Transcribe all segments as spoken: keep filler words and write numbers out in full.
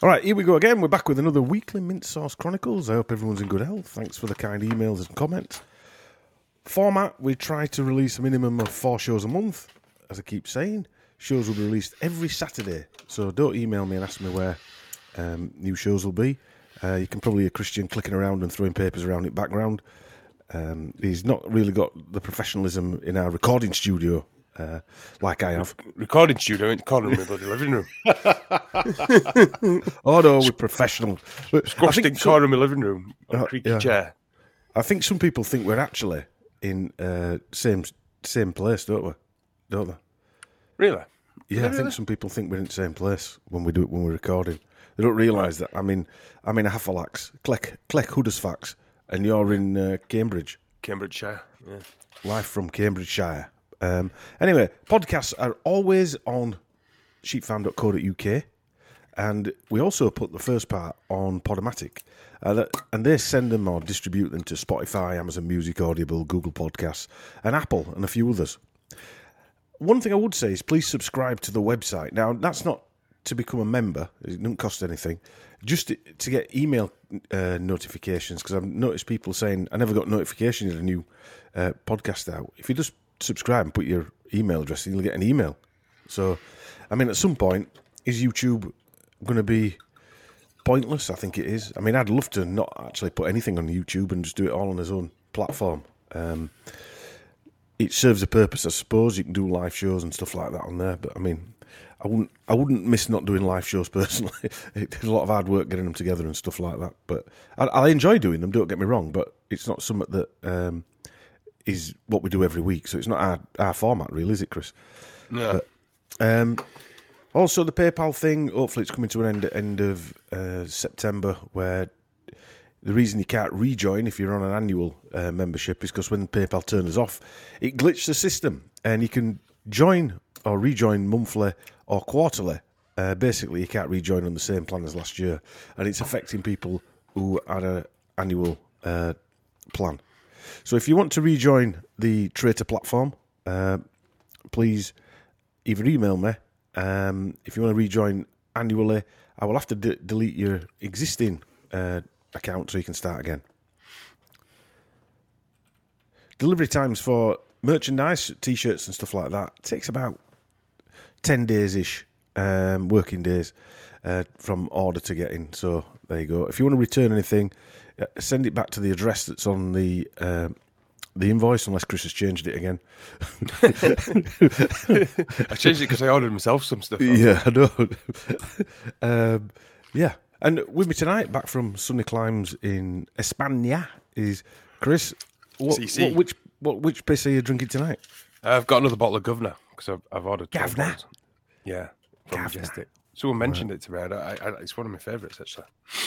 All right, here we go again. We're back with another weekly Mint Sauce Chronicles. I hope everyone's in good health. Thanks for the kind emails and comments. Format, we try to release a minimum of four shows a month. As I keep saying, shows will be released every Saturday. So don't email me and ask me where um, new shows will be. Uh, you can probably hear Christian clicking around and throwing papers around in the background. Um, he's not really got the professionalism in our recording studio uh, like I have. Recording studio, ain't calling my bloody living room. Oh no, we're professional. Squashed in corner of my living room on a Uh, creaky yeah. chair. I think some people think we're actually in uh, same same place, don't we? Don't they? Really? Yeah, I Really? think some people think we're in the same place when we do it when we're recording. They don't realise that. I mean, I'm in Halifax, Clec, Clec Huddersfax, and you're in uh, Cambridge, Cambridgeshire. Yeah. live from Cambridgeshire. Um, anyway, podcasts are always on sheepfarm dot co dot U K, and we also put the first part on Podomatic, uh, that, and they send them or distribute them to Spotify, Amazon Music, Audible, Google Podcasts, and Apple, and a few others. One thing I would say is please subscribe to the website. Now, that's not to become a member. It doesn't cost anything. Just to, to get email uh, notifications, because I've noticed people saying, I never got notification of a new uh, podcast out. If you just subscribe and put your email address in, you'll get an email. So, I mean, at some point, is YouTube going to be pointless? I think it is. I mean, I'd love to not actually put anything on YouTube and just do it all on his own platform. Um, it serves a purpose, I suppose. You can do live shows and stuff like that on there. But I mean, I wouldn't, I wouldn't miss not doing live shows personally. There's a lot of hard work getting them together and stuff like that. But I, I enjoy doing them. Don't get me wrong. But it's not something that um, is what we do every week. So it's not our, our format, really, is it, Chris? No. But, um, also, the PayPal thing. Hopefully, it's coming to an end at end of uh, September, where the reason you can't rejoin if you're on an annual uh, membership is because when PayPal turns off, it glitched the system, and you can join or rejoin monthly or quarterly. Uh, basically, you can't rejoin on the same plan as last year, and it's affecting people who had an annual uh, plan. So if you want to rejoin the Traitor platform, uh, please either email me. Um, if you want to rejoin annually, I will have to de- delete your existing uh, account so you can start again. Delivery times for merchandise, T-shirts and stuff like that takes about ten days-ish, um, working days uh, from order to get in. So there you go. If you want to return anything, uh, send it back to the address that's on the um, the invoice, unless Chris has changed it again. I changed it because I ordered myself some stuff. Yeah, I know. um, yeah. And with me tonight, back from sunny climes in España, is Chris. What, C C. what, which what which piss are you drinking tonight? I've got another bottle of Governor because I've, I've ordered twelve Gavna? bottles. Yeah. from Gavna. Majestic. Someone mentioned it to me. I, I, I, it's one of my favourites, actually.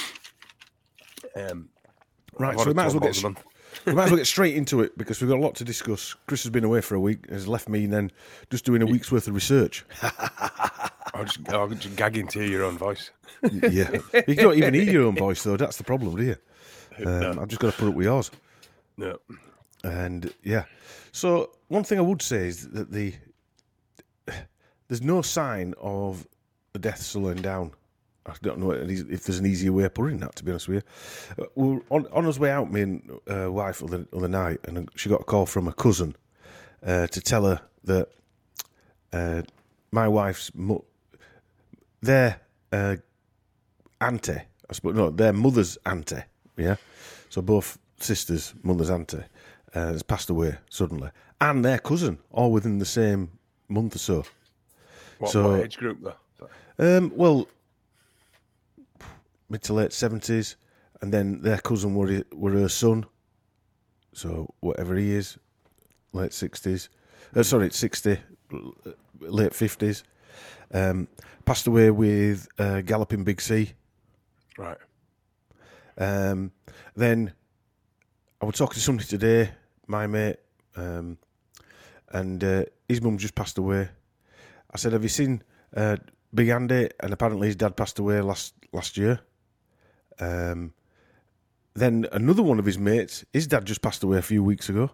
Um, Right, I've so we ordered might as well twelve get bottles a month. we might as well get straight into it because we've got a lot to discuss. Chris has been away for a week, has left me then just doing a week's worth of research. I'll just, I'll just gagging to hear your own voice. Yeah, you don't even hear your own voice though. That's the problem, do you? Um, I've just got to put up with yours. No. And yeah, so one thing I would say is that the there's no sign of the death slowing down. I don't know if there's an easier way of putting that, to be honest with you. Uh, we were on, on our way out, me and uh, wife, other, other night, and she got a call from a cousin uh, to tell her that uh, my wife's mu- their uh, auntie, I suppose, no, their mother's auntie, yeah. So both sisters, mother's auntie, uh, has passed away suddenly, and their cousin, all within the same month or so. What, So- what age group, though? Um, well, mid to late seventies, and then their cousin were were her son, so whatever he is, late sixties. Uh, sorry, sixty, late fifties. Um, passed away with uh, Galloping Big C. Right. Um, then I was talking to somebody today, my mate, um, and uh, his mum just passed away. I said, "Have you seen uh, Big Andy?" And apparently his dad passed away last last year. Um, then another one of his mates, his dad just passed away a few weeks ago.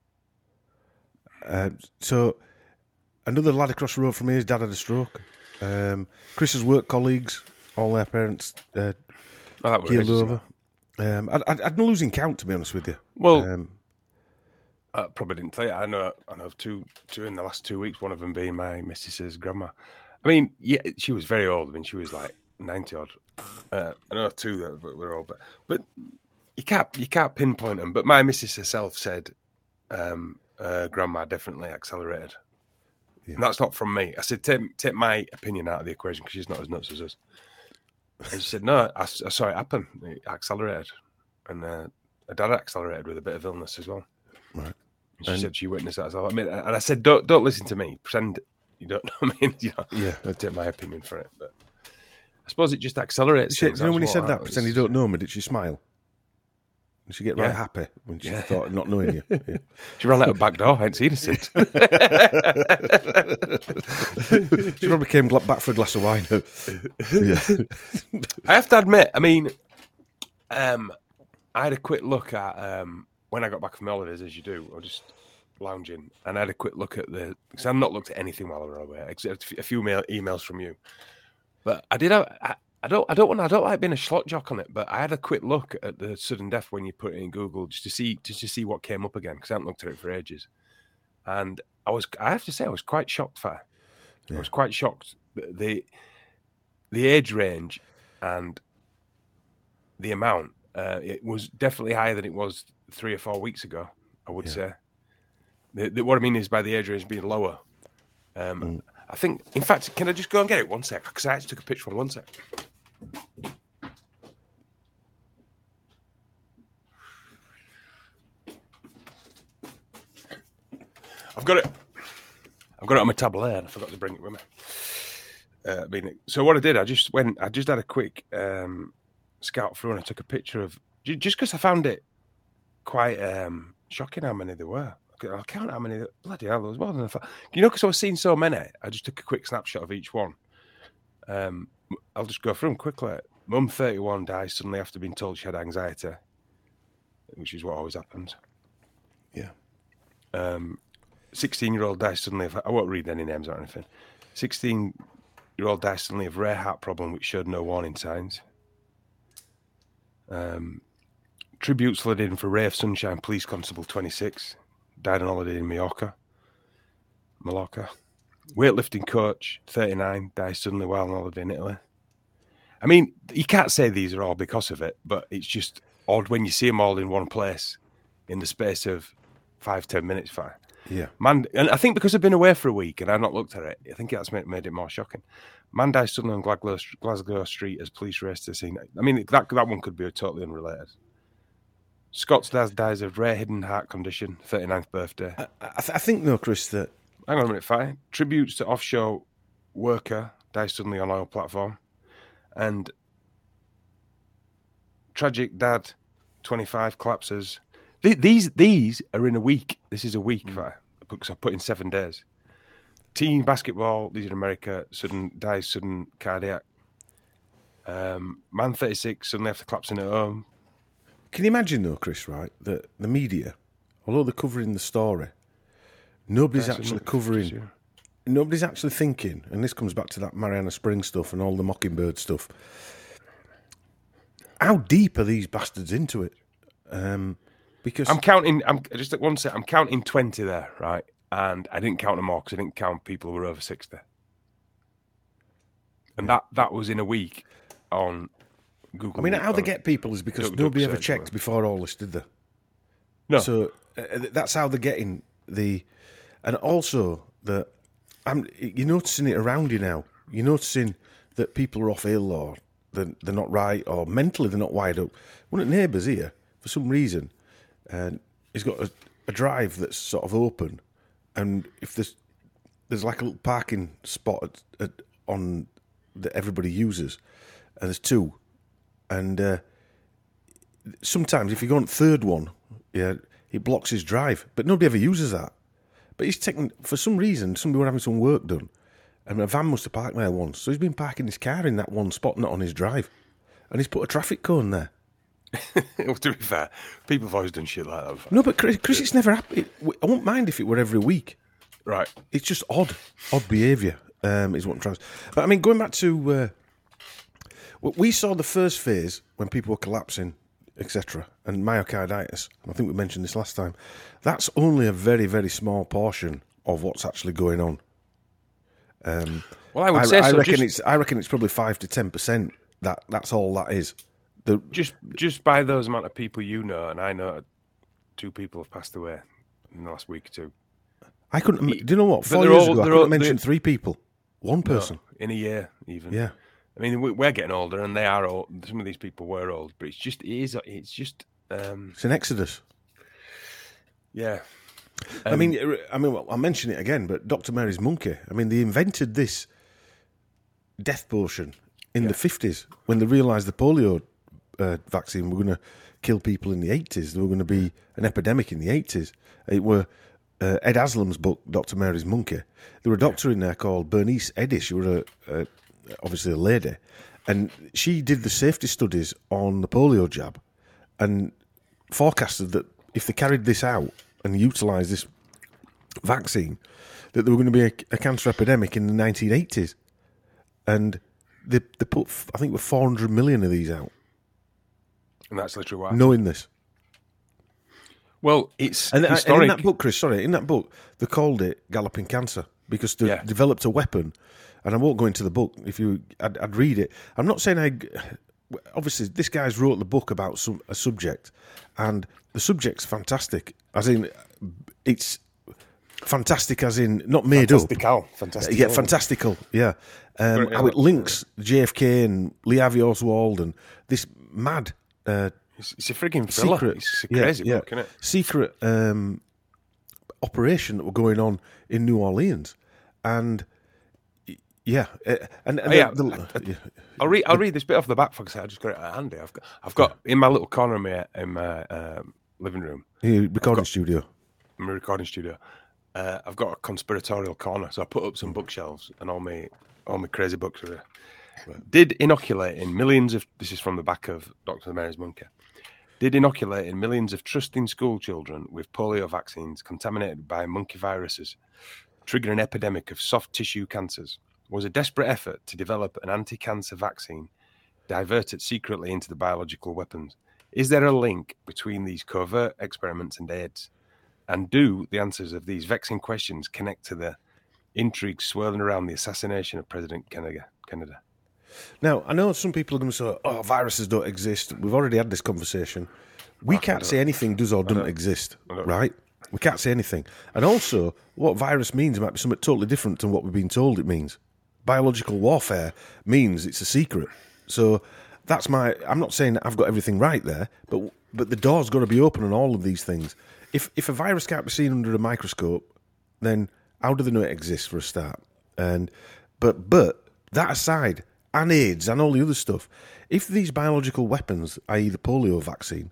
Uh, so another lad across the road from me, his dad had a stroke. Um, Chris's work colleagues all their parents uh, Oh, that was keeled ages over. Um, I, I, I'm losing count, to be honest with you. Well, um, I probably didn't tell you. I know, I know of two, two in the last two weeks. One of them being my missus's grandma. I mean, yeah, she was very old. I mean, she was like ninety odd. Uh, I know two that were old, but but you can't you can't pinpoint them. But my missus herself said, um, uh, "Grandma definitely accelerated." Yeah. And that's not from me. I said, "Take take my opinion out of the equation because she's not as nuts as us." And she said, "No, I, I saw it happen. It accelerated, and uh, her dad accelerated with a bit of illness as well." Right. And she And- said she witnessed that as well. I mean, and I said, "Don't don't listen to me. Pretend you don't know me. You know, Yeah. don't take my opinion for it." But I suppose it just accelerates. She, you things. know, when he That's said what that, I- pretend you don't know me, did she smile? Did she get right Yeah. happy when she Yeah. thought of not knowing you? Yeah. She ran out of back door. I hadn't seen her since. She probably came gla- back for a glass of wine. Yeah. I have to admit, I mean, um, I had a quick look at um, when I got back from the holidays, as you do. I was just lounging, and I had a quick look at the because I've not looked at anything while I was away, except a few mail, emails from you. But I did have. I, I don't. I don't want. I don't like being a slot jock on it. But I had a quick look at the sudden death when you put it in Google just to see just to see what came up again because I haven't looked at it for ages. And I was. I have to say, I was quite shocked. For Yeah. I was quite shocked. The, the the age range and the amount. Uh, it was definitely higher than it was three or four weeks ago. I would Yeah. say. The, the, what I mean is by the age range being lower. Um, Mm. I think. In fact, can I just go and get it one sec? Because I actually took a picture. One sec. I've got it. I've got it on my tablet and I forgot to bring it with me. Uh, I mean, so what I did, I just went, I just had a quick um, scout through and I took a picture of, ju- just because I found it quite um, shocking how many there were. I'll count how many, there- bloody hell, there was more than I thought. You know, because I was seeing so many, I just took a quick snapshot of each one. Um, I'll just go through them quickly. Mum, thirty-one, dies suddenly after being told she had anxiety, which is what always happens. Yeah. Um, sixteen-year-old dies suddenly of, I won't read any names or anything. sixteen-year-old dies suddenly of rare heart problem which showed no warning signs. Um, tributes flooded in for Ray of Sunshine, police constable twenty-six, died on holiday in Mallorca. Mallorca. Weightlifting coach thirty-nine, dies suddenly while on holiday in Italy. I mean, you can't say these are all because of it, but it's just odd when you see them all in one place in the space of five, ten minutes. Fine. Yeah. Man, and I think because I've been away for a week and I've not looked at it, I think that's made, made it more shocking. Man dies suddenly on Glasgow, Glasgow Street as police race to the scene. I mean, that that one could be totally unrelated. Scott's dad dies of rare hidden heart condition, thirty-ninth birthday. I, I, th- I think, though, Chris, that Hang on a minute, fine. Tributes to offshore worker dies suddenly on oil platform. And tragic dad, twenty-five, collapses. Th- These these are in a week. This is a week, mm. because I put in seven days. Teen basketball, these are in America, sudden dies, sudden cardiac. Um, man thirty-six, suddenly after collapsing at home. Can you imagine, though, Chris, right, that the media, although they're covering the story, nobody's Dies actually suddenly- covering, nobody's actually thinking, and this comes back to that Mariana Spring stuff and all the Mockingbird stuff, how deep are these bastards into it? Um, because I'm counting, I'm just at one sec, I'm counting twenty there, right? And I didn't count them all because I didn't count people who were over sixty. And that, that was in a week on Google. I mean, how they on- get people is because Duck, duck nobody ever search, checked wasn't before all this, did they? No. So uh, that's how they're getting the, and also that I'm, you're noticing it around you now. You're noticing that people are off ill or they're, they're not right or mentally they're not wired up. One of the neighbours here, for some reason, and he's got a, a drive that's sort of open, and if there's there's like a little parking spot at, at, on that everybody uses, and there's two, and uh, sometimes if you go on the third one, yeah, it blocks his drive, but nobody ever uses that. But he's taking, for some reason, somebody were having some work done, and a van must have parked there once, so he's been parking his car in that one spot, not on his drive, and he's put a traffic cone there. Well, to be fair, people have always done shit like that before. No, but Chris, Chris it's never happened. I won't mind if it were every week. Right. It's just odd, odd behaviour um, is what I'm trying to. But I mean, going back to uh, w- we saw the first phase when people were collapsing, et cetera, and myocarditis. I think we mentioned this last time. That's only a very, very small portion of what's actually going on. Um, well, I would I, say I so. reckon Just, it's. I reckon it's probably five to ten percent. That that's all that is. The, just, just by those amount of people you know, and I know, two people have passed away in the last week or two. I couldn't. Do you know what? But Four they're years all- ago, I they're couldn't all- mention they're- three people. One person. No, in a year, even. Yeah. I mean, we- we're getting older, and they are old. Some of these people were old, but it's just, it is, it's just, um, It's an exodus. yeah. I Um, mean, I mean, well, I'll mention it again, but Doctor Mary's monkey. I mean, they invented this death potion in the fifties when they realised the polio uh, vaccine were going to kill people in the eighties. There were going to be an epidemic in the eighties. It were uh, Ed Aslam's book, Doctor Mary's Monkey. There were a doctor in there called Bernice Eddy. She was a, a, obviously a lady, and she did the safety studies on the polio jab and forecasted that if they carried this out and utilised this vaccine, that there were going to be a, a cancer epidemic in the nineteen eighties. And they, they put, I think, were four hundred million of these out, and that's literally why. knowing this. Well, it's And, and historic. in that book, Chris, sorry, in that book, they called it galloping cancer because they Yeah. developed a weapon. And I won't go into the book. If you, I'd, I'd read it. I'm not saying I. Obviously, this guy's wrote the book about some a subject, and the subject's fantastic. As in, it's fantastic. As in, not made up. Fantastical. Fantastical. Yeah, fantastical. Yeah, um, Great, how it yeah. links J F K and Lee Harvey Oswald and this mad uh, It's, it's a frigging thriller. secret, It's a yeah, crazy yeah, book, isn't it? secret um, operation that were going on in New Orleans, and y- yeah, uh, and, and Oh, yeah. the- the- yeah. I'll read. I'll read this bit off the back because I just got it at handy. I've got. I've got in my little corner of my in my um, living room, Yeah, recording studio. in my recording studio. Uh, I've got a conspiratorial corner, so I put up some bookshelves and all my all my crazy books are there. Did inoculating millions of this is from the back of Doctor Mary's Monkey. Did inoculating millions of trusting school children with polio vaccines contaminated by monkey viruses trigger an epidemic of soft tissue cancers? Was a desperate effort to develop an anti-cancer vaccine diverted secretly into the biological weapons? Is there a link between these covert experiments and AIDS? And do the answers of these vexing questions connect to the intrigue swirling around the assassination of President Kennedy? Kennedy? Now, I know some people are going to say, "Oh, viruses don't exist." We've already had this conversation. We can't say anything does or doesn't exist, right? We can't say anything. And also, what virus means might be something totally different to what we've been told it means. Biological warfare means it's a secret. So that's my... I'm not saying that I've got everything right there, but but the door's got to be open on all of these things. If if a virus can't be seen under a microscope, then how do they know it exists for a start? And But but that aside, and AIDS and all the other stuff, if these biological weapons, that is the polio vaccine,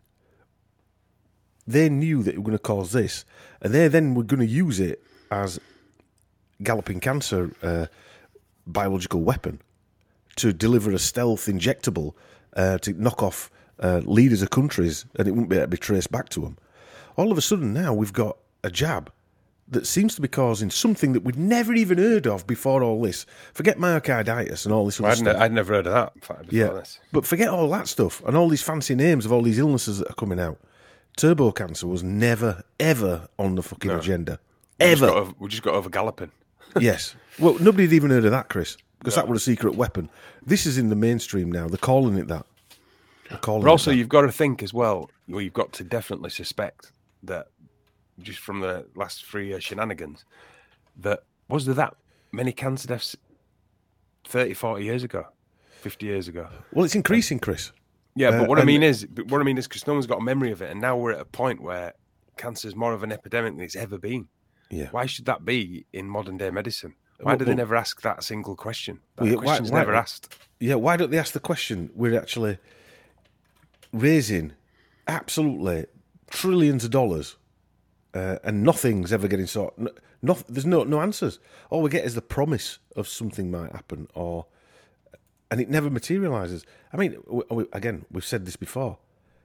they knew that it was going to cause this, and they then were going to use it as galloping cancer uh, biological weapon to deliver a stealth injectable uh, to knock off uh, leaders of countries, and it wouldn't be able to be traced back to them. All of a sudden now we've got a jab that seems to be causing something that we'd never even heard of before all this. Forget myocarditis and all this other I'd, stuff. ne- I'd never heard of that. In fact, before Yeah, this. but forget all that stuff and all these fancy names of all these illnesses that are coming out. Turbo cancer was never, ever on the fucking agenda. We just Ever. got over, we just got over galloping. Yes. Well, nobody had even heard of that, Chris, because that was a secret weapon. This is in the mainstream now. They're calling it that. They're calling But also, it that. you've got to think as well. Well, you've got to definitely suspect that just from the last three years shenanigans, that was there that many cancer deaths thirty, forty years ago, fifty years ago. Well, it's increasing, Chris. Yeah, but Uh, what I and- mean is, but what I mean is, because no one's got a memory of it, and now we're at a point where cancer is more of an epidemic than it's ever been. Yeah. Why should that be in modern day medicine? Why Well, do they well- never ask that single question? That Well, yeah, why- question's why- never asked. Yeah, why don't they ask the question? We're actually raising absolutely trillions of dollars, uh, and nothing's ever getting sorted. No, no, there's no no answers. All we get is the promise of something might happen, or and it never materialises. I mean, we, we, again, we've said this before.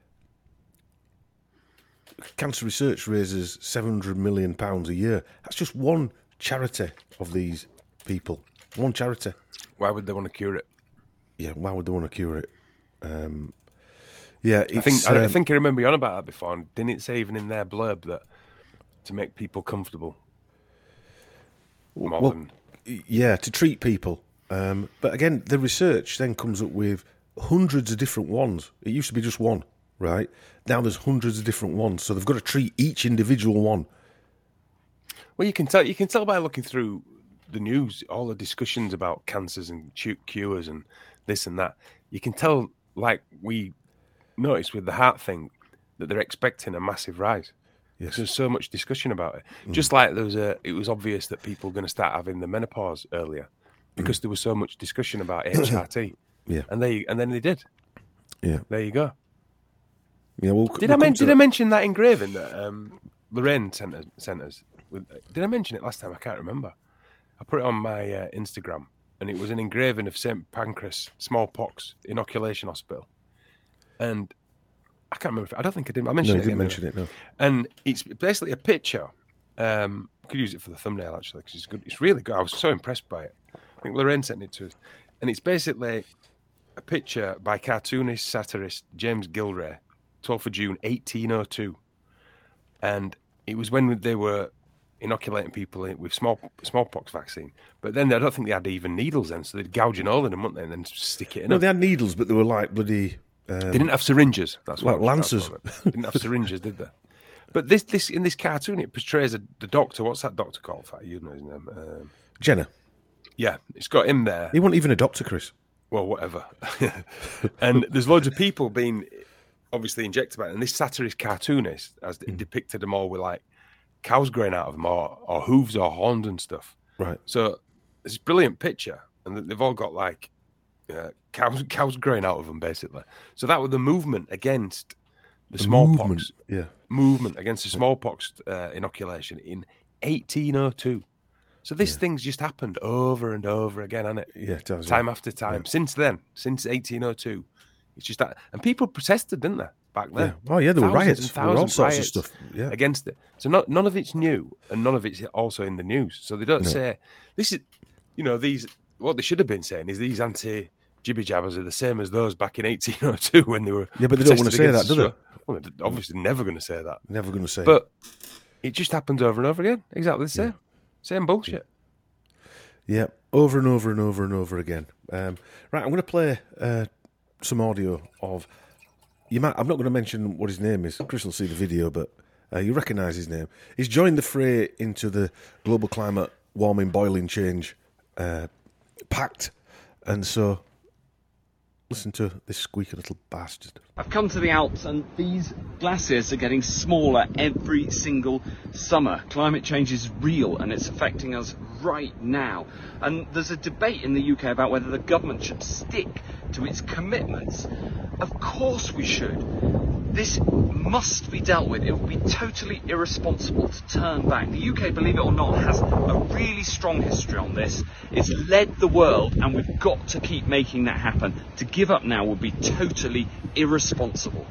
Cancer research raises seven hundred million pounds a year. That's just one charity of these people. One charity. Why would they want to cure it? yeah, why would they want to cure it? Um, yeah, it's, I think I, um, I think I remember you on about that before. And didn't it say even in their blurb that to make people comfortable? More well, than yeah, to treat people. Um, but again, the research then comes up with hundreds of different ones. It used to be just one, right? Now there's hundreds of different ones, so they've got to treat each individual one. well, you can tell you can tell by looking through the news, all the discussions about cancers and cures and this and that. You can tell, like we noticed with the heart thing, that they're expecting a massive rise. Yes. There's so much discussion about it. Mm. Just like there was a, it was obvious that people were going to start having the menopause earlier because mm. there was so much discussion about H R T. Yeah, and they and then they did. Yeah, there you go. Yeah, we'll, did we'll I mention? Did that. I mention that engraving that um, Lorraine sent us, sent us? With, did I mention it last time? I can't remember. I put it on my uh, Instagram, and it was an engraving of Saint Pancras smallpox inoculation hospital, and I can't remember. If, I don't think I did. I mentioned no, it. You didn't mention it. No. And it's basically a picture. Um, I could use it for the thumbnail actually because it's good. It's really good. I was so impressed by it. I think Lorraine sent it to us, and it's basically a picture by cartoonist satirist James Gilray, twelfth of June, eighteen oh two, and it was when they were inoculating people with small smallpox vaccine. But then I don't think they had even needles then, so they'd gouge an hole in them, wouldn't they, and then stick it in. No, them. they had needles, but they were like bloody. Um, they didn't have syringes. That's like what lancers. They didn't have syringes, did they? But this, this in this cartoon, it portrays a, the doctor. What's that doctor called? You know his name. Um, Jenner. Yeah, it's got him there. He wasn't even a doctor, Chris. Well, whatever. And there's loads of people being obviously injected by it. And this satirist cartoonist has mm. depicted them all with like cows growing out of them, or, or hooves or horns and stuff. Right. So it's a brilliant picture, and they've all got like uh, cows cows growing out of them, basically. So that was the movement against the, the smallpox. Movement. Yeah. Movement against the smallpox uh, inoculation in eighteen oh two. So this yeah. thing's just happened over and over again, hasn't it? Yeah, it does. Time yeah. after time. Yeah. Since then, since eighteen oh two. It's just that. And people protested, didn't they, back then? Yeah. Oh, yeah, there were thousands riots. And there were all sorts of stuff yeah. against it. So not, none of it's new, and none of it's also in the news. So they don't no. say, this is, you know, these, what they should have been saying is these anti-jibby jabbers are the same as those back in eighteen oh two when they were. Yeah, but they don't want to say that, do they? Well, they're obviously never going to say that. Never going to say But it just happens over and over again. Exactly the same. Yeah. Same bullshit. Yeah, over and over and over and over again. Um, right, I'm going to play uh, some audio of. You might. I'm not going to mention what his name is. Chris will see the video, but uh, you recognise his name. He's joined the fray into the global climate warming, boiling change uh, pact, and so listen to this squeaky little bastard. I've come to the Alps, and these glaciers are getting smaller every single summer. Climate change is real, and it's affecting us right now. And there's a debate in the U K about whether the government should stick to its commitments. Of course we should. This must be dealt with. It would be totally irresponsible to turn back. The U K, believe it or not, has a really strong history on this. It's led the world, and we've got to keep making that happen. To give up now would be totally irresponsible.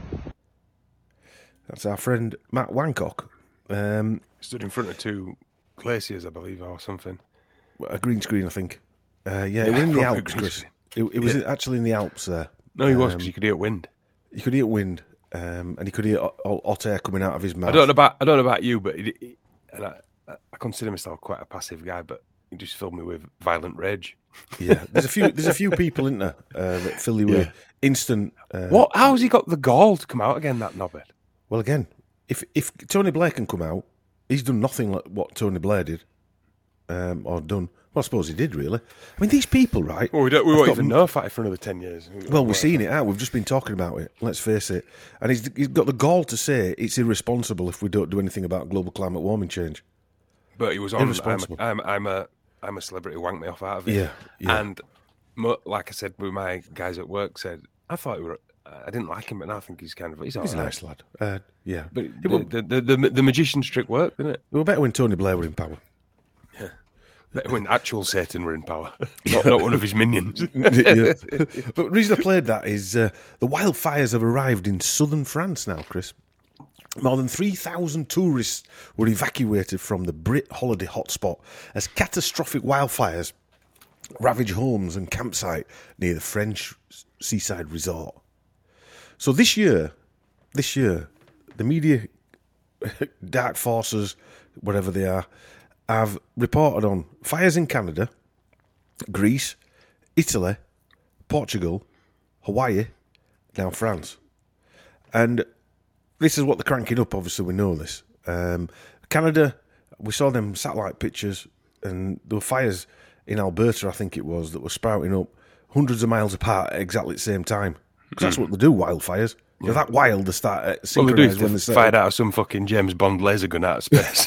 That's our friend Matt Wancock. Um, Stood in front of two glaciers, I believe, or something. A green screen, I think. Uh, yeah, it was in the Alps, Chris. It, it was yeah. actually in the Alps there. No, he um, was, because you could hear wind. You could hear wind, um, and you could hear hot air coming out of his mouth. I don't know about I don't know about you, but it, it, and I, I consider myself quite a passive guy, but he just filled me with violent rage. Yeah, there's a few there's a few people in there uh, that fill you yeah. with instant. Uh, what? How's he got the gall to come out again? That knobhead. Well, again, if if Tony Blair can come out, he's done nothing like what Tony Blair did, um, or done. Well, I suppose he did, really. I mean, these people, right? Well, we, don't, we won't even know fight for another ten years. Well, we've seen it out. We've just been talking about it. Let's face it. And he's, he's got the gall to say it's irresponsible if we don't do anything about global climate warming change. But he was on. I'm, I'm, I'm a, I'm a celebrity. Wank me off out of it. Yeah, yeah. And like I said, with my guys at work said, I thought he were. I didn't like him, but now I think he's kind of. He's, he's a right. nice lad. Uh, yeah, but the, the, the, the the magician's trick worked, didn't it? It was better when Tony Blair were in power. Yeah. When actual Satan were in power, not, not one of his minions. Yeah. But the reason I played that is uh, the wildfires have arrived in southern France now, Chris. More than three thousand tourists were evacuated from the Brit holiday hotspot as catastrophic wildfires ravage homes and campsite near the French seaside resort. So this year, this year, the media, dark forces, whatever they are, have reported on fires in Canada, Greece, Italy, Portugal, Hawaii, now France. And this is what they're cranking up, obviously we know this. Um, Canada, we saw them satellite pictures, and there were fires in Alberta, I think it was, that were sprouting up hundreds of miles apart at exactly the same time. Because that's what they do, wildfires. Yeah. They're that wild, they start uh, Well, they do synchronised when they set fired up. out of some fucking James Bond laser gun out of space.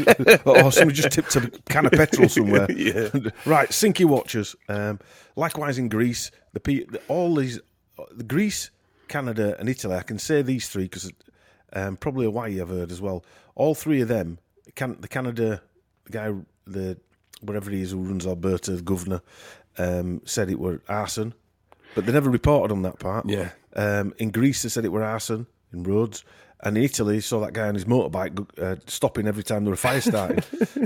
Or somebody just tipped a can of petrol somewhere. Yeah. Right, Sinky Watchers. Um, likewise in Greece, the, pe- the all these, the Greece, Canada, and Italy. I can say these three because um, probably Hawaii I've heard as well. All three of them, can, the Canada the guy, the whatever he is who runs Alberta, the governor, um, said it were arson, but they never reported on that part. Yeah. Um, in Greece, they said it were arson in roads. And in Italy, saw that guy on his motorbike uh, stopping every time there were fires starting.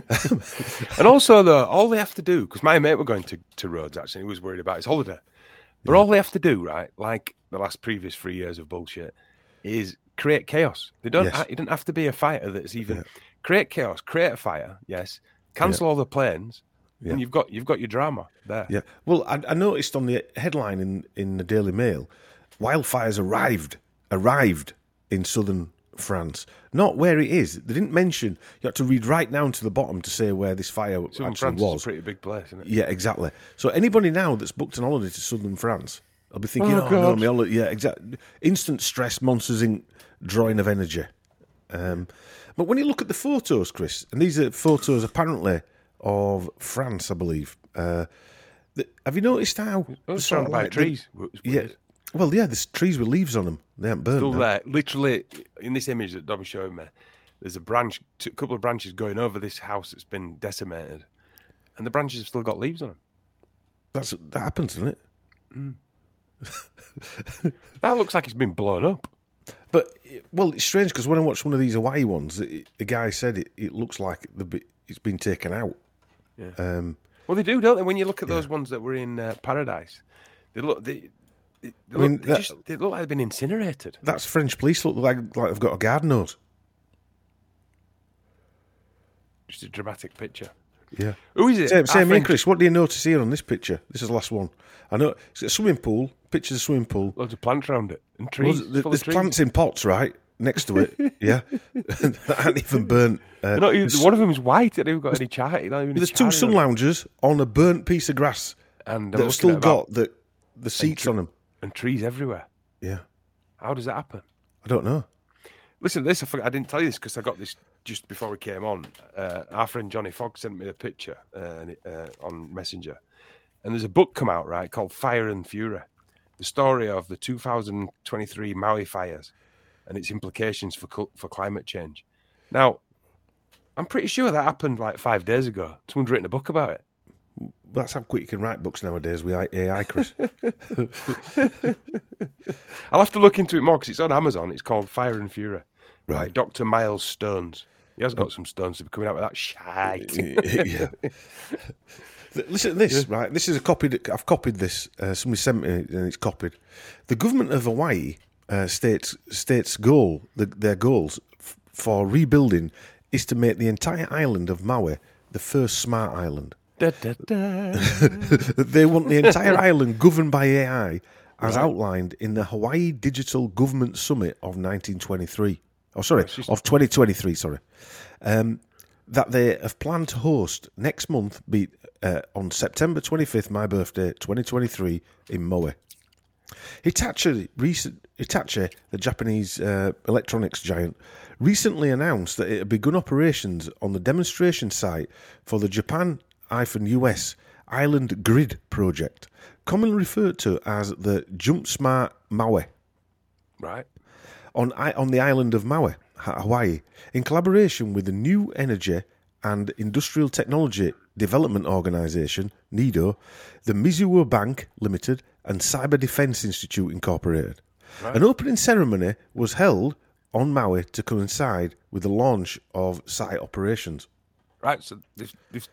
And also, though, all they have to do, because my mate were going to, to Rhodes, actually, he was worried about his holiday. But yeah. all they have to do, right, like the last previous three years of bullshit, is create chaos. They don't. Yes. You don't have to be a fighter that's even... Yeah. Create chaos, create a fire, yes. Cancel Yeah. all the planes, Yeah. and you've got you've got your drama there. Yeah. Well, I, I noticed on the headline in, in the Daily Mail, wildfires arrived, arrived in southern France. Not where it is. They didn't mention, you had to read right down to the bottom to say where this fire Southern actually France was. is a pretty big place, isn't it? Yeah, exactly. So anybody now that's booked an holiday to southern France, I'll be thinking, Oh, oh, no, God. my holiday, yeah, exactly. Instant stress, Monsters Incorporated drawing of energy. Um, but when you look at the photos, Chris, and these are photos apparently of France, I believe. Uh, the, have you noticed how Those sort of surrounded by like the- trees. It's yeah. weird. Well, yeah, there's trees with leaves on them. They haven't burned. Still now. there. Literally, in this image that Dobby showed me, there's a branch, a couple of branches going over this house that's been decimated, and the branches have still got leaves on them. That's that happens, doesn't it? That looks like it's been blown up. But well, it's strange because when I watched one of these Hawaii ones, it, the guy said it, it looks like the bit- it's been taken out. Yeah. Um, Well, they do, don't they? When you look at those ones that were in uh, Paradise, they look they, they, they I mean, look, they, that- just, they look like they've been incinerated. that's French police look like like they've got a garden hose. Just a dramatic picture. Yeah. Who is it? Same, Our same here, French- Chris. What do you notice here on this picture? This is the last one. I know it's a swimming pool. Pictures of swimming pool. Loads of plants around it and Well, trees. there's full of there's trees. plants in pots right next to it. Yeah, that aren't even burnt. Uh, They're not even- there's one of them is white. They haven't got any char. not even there's a two char sun in it. loungers on a burnt piece of grass and that I'm have looking still at about- got the the seats on them. and trees everywhere. Yeah, How does that happen? I don't know. Listen to this. I, forgot, I didn't tell you this because I got this just before we came on. Uh, our friend Johnny Fogg sent me a picture uh, uh, on Messenger. And there's a book come out, right, called Fire and Fury. The story of the two thousand twenty-three Maui fires and its implications for cul- for climate change. Now, I'm pretty sure that happened like five days ago. Someone's written a book about it. That's how quick you can write books nowadays with A I, Chris. I'll have to look into it more because it's on Amazon. It's called Fire and Fury. by Right. Doctor Miles Stones. He has got some stones to be coming out with that shite. yeah. Listen to this, right? This is a copy. That, I've copied this. Uh, somebody sent me, it and it's copied. The government of Hawaii uh, states states goal the, their goals f- for rebuilding is to make the entire island of Maui the first smart island. Da, da, da. They want the entire island governed by A I, as outlined in the Hawaii Digital Government Summit of nineteen twenty-three. Oh, sorry, just- of twenty twenty-three. Sorry, um, that they have planned to host next month, be uh, on September twenty-fifth, my birthday, twenty twenty-three, in Maui. Hitachi, recent, Hitachi, the Japanese uh, electronics giant, recently announced that it had begun operations on the demonstration site for the Japan-U S Island Grid project, commonly referred to as the Jump Smart Maui, Right. on I- on the island of Maui, Ha- Hawaii, in collaboration with the New Energy and Industrial Technology Development Organisation, NEDO, the Mizuho Bank Limited, and Cyber Defence Institute Incorporated. Right. An opening ceremony was held on Maui to coincide with the launch of site operations. Right. So they've, they've,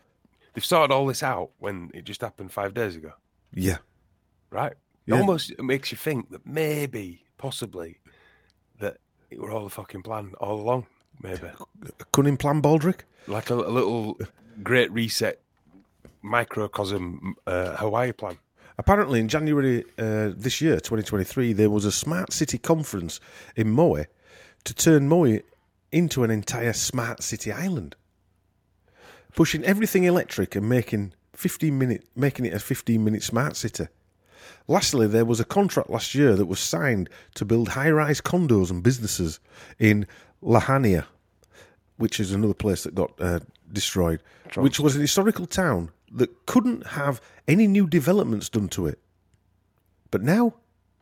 they've sorted all this out when it just happened five days ago, Yeah. right? It Yeah. almost makes you think that maybe, possibly, that it were all a fucking plan all along. Maybe A cunning plan, Baldrick? like a, a little Great Reset microcosm uh, Hawaii plan. Apparently, in January uh, this year, twenty twenty-three, there was a smart city conference in Moe to turn Moe into an entire smart city island, pushing everything electric and making fifteen minute, making it a fifteen-minute smart city. Lastly, there was a contract last year that was signed to build high-rise condos and businesses in Lahania, which is another place that got uh, destroyed, which was an historical town that couldn't have any new developments done to it. But now,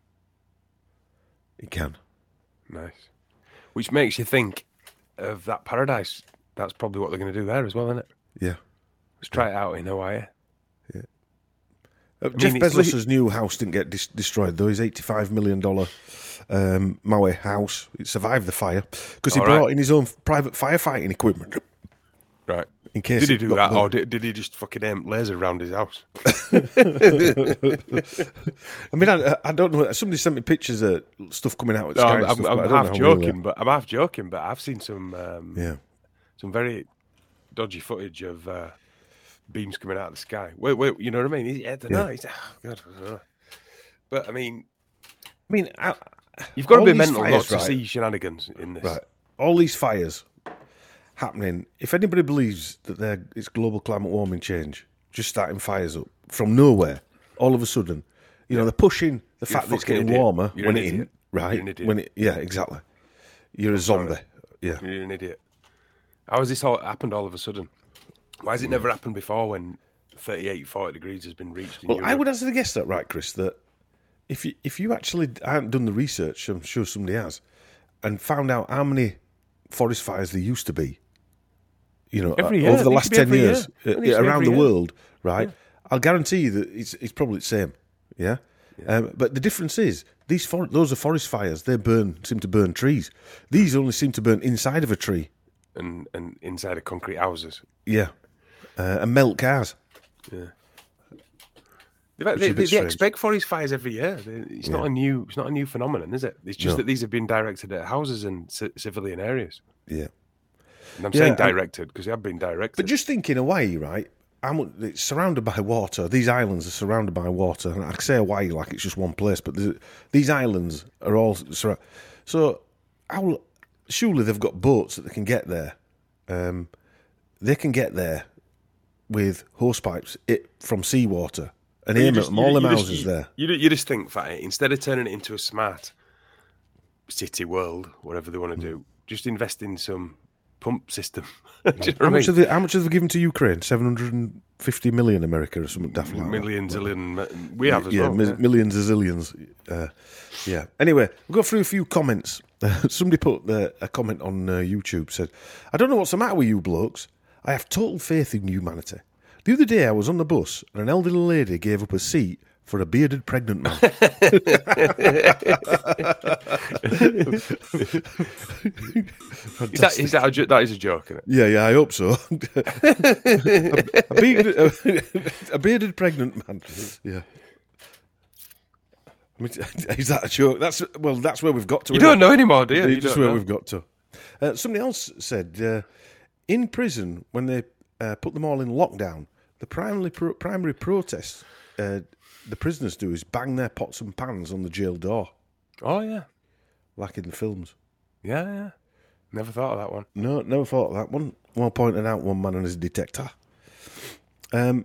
it can. Nice. Which makes you think of that paradise. That's probably what they're going to do there as well, isn't it? Yeah. Let's try it out in Hawaii. Uh, Jeff mean, it's Bezos' like- new house didn't get dis- destroyed, though. His eighty-five million dollars um, Maui house, it survived the fire because he All brought right. in his own private firefighting equipment. Right. In case Did he it do got that, burnt. or did, did he just fucking aim laser around his house? I mean, I, I don't know. Somebody sent me pictures of stuff coming out at No, Sky I'm, and I'm, stuff, I'm but I don't half know how real joking, but I'm half joking. But I've seen some um, they are. Yeah. some very dodgy footage of uh, beams coming out of the sky. Wait, wait, you know what I mean? He, I don't Yeah. know. He's, oh, God, I don't know. But I mean, I mean, I, you've got to all be these mental fires, not to right? see shenanigans in this. Right. All these fires happening. If anybody believes that they're, it's global climate warming change, just starting fires up from nowhere, all of a sudden, you know, they're pushing the You're a fact that it's fucking getting idiot. warmer You're when an it idiot. in, right? You're an idiot. When it, yeah, exactly. You're a zombie. Yeah. You're an idiot. How has this all happened all of a sudden? Why has it never happened before when thirty-eight, forty degrees has been reached in Well, Europe? I would hazard a guess that, right, Chris, that if you if you actually hadn't done the research, I'm sure somebody has, and found out how many forest fires there used to be, you know, Every uh, year. over the It last should be ten every years year. uh, It should be around every the year. world, right? I'll guarantee you that it's it's probably the same. Yeah. Um, but the difference is these for, those are forest fires. They burn seem to burn trees. These only seem to burn inside of a tree. and and inside of concrete houses. Yeah, uh, and melt cars. They, Which is they, a bit they strange. expect forest fires every year. They- It's not Yeah. a new. It's not a new phenomenon, is it? It's just No. that these have been directed at houses and ci- civilian areas. Yeah. And I'm Yeah, saying and- directed because they have been directed. But just think in Hawaii, right? How much, it's surrounded by water. These islands are surrounded by water. And I say Hawaii like it's just one place, but there's- these islands are all surrounded. So, how, surely they've got boats that they can get there. Um, they can get there with hose pipes it, from seawater and You aim at just- them. All you- them you just- houses you- there. You, you just think, Fatty, instead of turning it into a smart city world, whatever they want to do, just invest in some pump system. Do you know How what I much, mean? have they, how much have they given to Ukraine? seven hundred fifty million America or something daft like that. Millions, zillion. We have as yeah, well. mi- yeah. millions of zillions. Uh, yeah. Anyway, we'll go through a few comments. Somebody put uh, a comment on uh, YouTube, said, I don't know what's the matter with you blokes. I have total faith in humanity. The other day I was on the bus and an elderly lady gave up a seat for a bearded pregnant man. Is that, is that, a, jo- that is a joke, isn't it? Yeah, yeah, I hope so. a, a, bearded, a, a bearded pregnant man. Yeah. I mean, is that a joke? That's well. That's where we've got to. You isn't don't it? know anymore, do you? It's You just don't where know. we've got to. Uh, somebody else said uh, in prison when they uh, put them all in lockdown, the primary pro- primary protest uh, the prisoners do is bang their pots and pans on the jail door, Oh, yeah. like in the films. Yeah, yeah. Never thought of that one. No, never thought of that one. Well pointed out, one man and his detector. Um,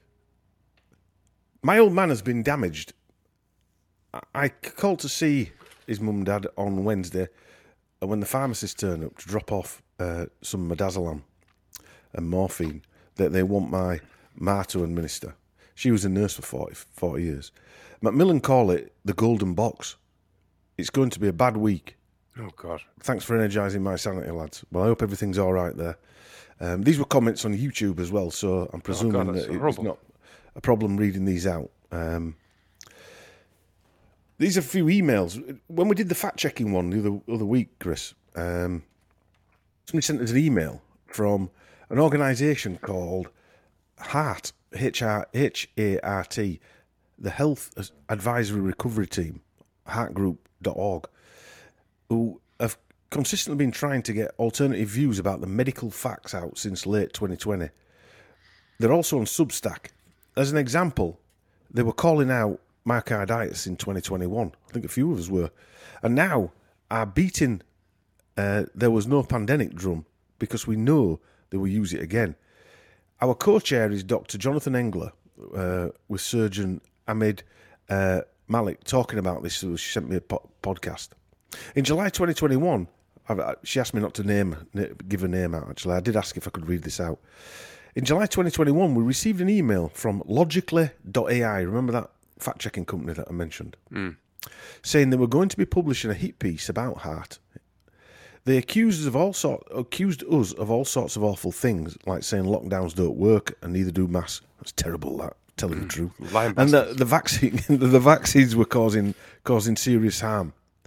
my old man has been damaged. I, I called to see his mum and dad on Wednesday, and when the pharmacist turned up to drop off uh, some midazolam and morphine that they want my ma to administer. She was a nurse for forty, forty years. Macmillan call it the golden box. It's going to be a bad week. Oh, God. Thanks for energising my sanity, lads. Well, I hope everything's all right there. Um, these were comments on YouTube as well, so I'm presuming Oh, God, that's that it's horrible. not a problem reading these out. Um, these are a few emails. When we did the fact-checking one the other, other week, Chris, um, somebody sent us an email from an organisation called HART, H R H A R T, the Health Advisory Recovery Team, heart group dot org, who have consistently been trying to get alternative views about the medical facts out since late twenty twenty. They're also on Substack. As an example, they were calling out myocarditis in twenty twenty-one. I think a few of us were. And now are beating uh, there was no pandemic drum because we know they will use it again. Our co-chair is Doctor Jonathan Engler uh, with Surgeon Ahmed uh, Malik talking about this. So she sent me a po- podcast. In July twenty twenty-one, I've, she asked me not to name, give a name out, actually. I did ask if I could read this out. In July twenty twenty-one, we received an email from logically dot A I, remember that fact-checking company that I mentioned, mm. saying they were going to be publishing a hit piece about HART. They accused us of all sort, accused us of all sorts of awful things, like saying lockdowns don't work and neither do masks. That's terrible, that, telling the truth. And the, the vaccine, the vaccines were causing causing serious harm.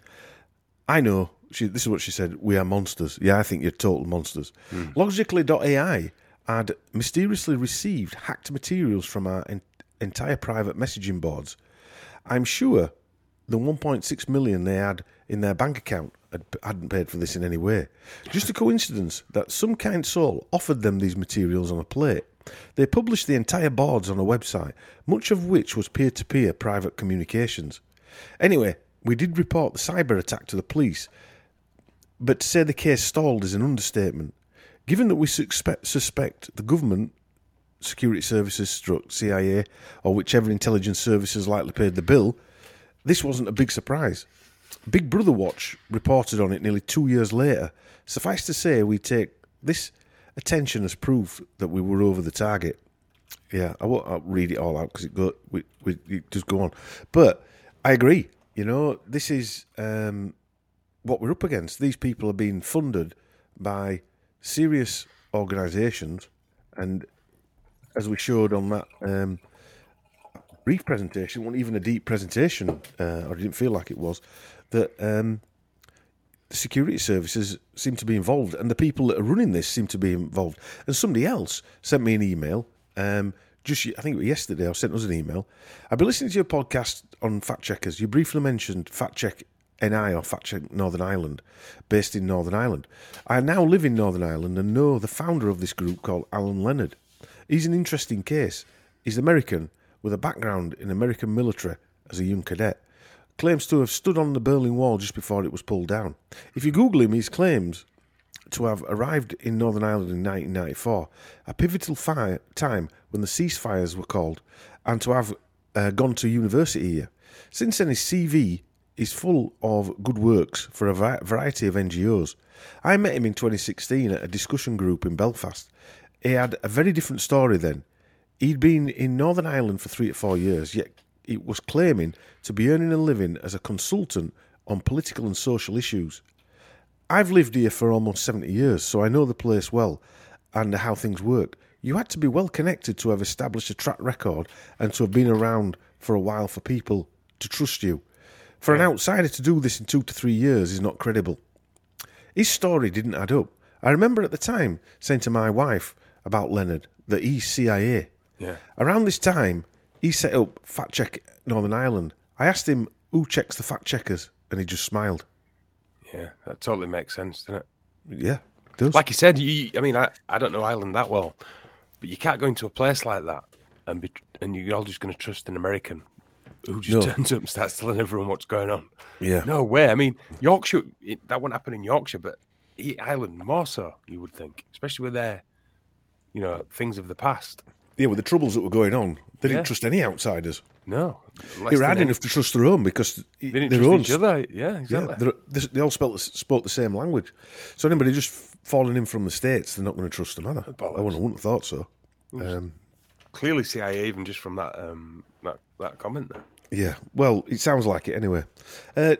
I know. She, this is what she said. We are monsters. Yeah, I think you're total monsters. Mm. Logically dot A I had mysteriously received hacked materials from our en- entire private messaging boards. I'm sure the one point six million they had in their bank account had, hadn't paid for this in any way. Just a coincidence that some kind soul offered them these materials on a plate. They published the entire boards on a website, much of which was peer-to-peer private communications. Anyway, we did report the cyber attack to the police, but to say the case stalled is an understatement. Given that we suspect, suspect the government, security services, struck C I A, or whichever intelligence services likely paid the bill, this wasn't a big surprise. Big Brother Watch reported on it nearly two years later. Suffice to say, we take this attention as proof that we were over the target. Yeah, I won't I'll read it all out because it, go, we, we, it does go on. But I agree. You know, this is um, what we're up against. These people are being funded by serious organisations, and as we showed on that um, brief presentation, wasn't even a deep presentation, uh, or it didn't feel like it was, that um, the security services seem to be involved, and the people that are running this seem to be involved. And somebody else sent me an email, um, just I think it was yesterday, I sent us an email. I've been listening to your podcast on Fact Checkers. You briefly mentioned Fact Check N I or Fact Check Northern Ireland, based in Northern Ireland. I now live in Northern Ireland and know the founder of this group called Alan Leonard. He's an interesting case. He's American with a background in American military as a young cadet. Claims to have stood on the Berlin Wall just before it was pulled down. If you Google him, he claims to have arrived in Northern Ireland in nineteen ninety-four, a pivotal fi- time when the ceasefires were called, and to have uh, gone to university here. Since then, his C V is full of good works for a vi- variety of N G Os. I met him in twenty sixteen at a discussion group in Belfast. He had a very different story then. He'd been in Northern Ireland for three to four years, yet he was claiming to be earning a living as a consultant on political and social issues. I've lived here for almost seventy years, so I know the place well and how things work. You had to be well connected to have established a track record and to have been around for a while for people to trust you. For an outsider to do this in two to three years is not credible. His story didn't add up. I remember at the time saying to my wife about Leonard that he's C I A. Yeah. Around this time, he set up Fact Check Northern Ireland. I asked him who checks the fact checkers, and he just smiled. Yeah, that totally makes sense, doesn't it? Yeah, it does. Like you said, you, I mean, I, I don't know Ireland that well, but you can't go into a place like that and be, and you're all just going to trust an American who just No. turns up and starts telling everyone what's going on. Yeah. No way. I mean, Yorkshire, it, that wouldn't happen in Yorkshire, but Ireland more so, you would think, especially with their, you know, things of the past. Yeah, with the troubles that were going on, they didn't Yeah. trust any outsiders. No. They were hard enough to trust their own because They didn't their trust own, each other. Yeah, yeah, exactly. they're- they they all spoke, spoke the same language. So anybody just falling in from the States, they're not going to trust them, are they? I wouldn't, I wouldn't have thought so. Um, Clearly C I A, even just from that um, that, that comment there. yeah, well, it sounds like it anyway. Uh,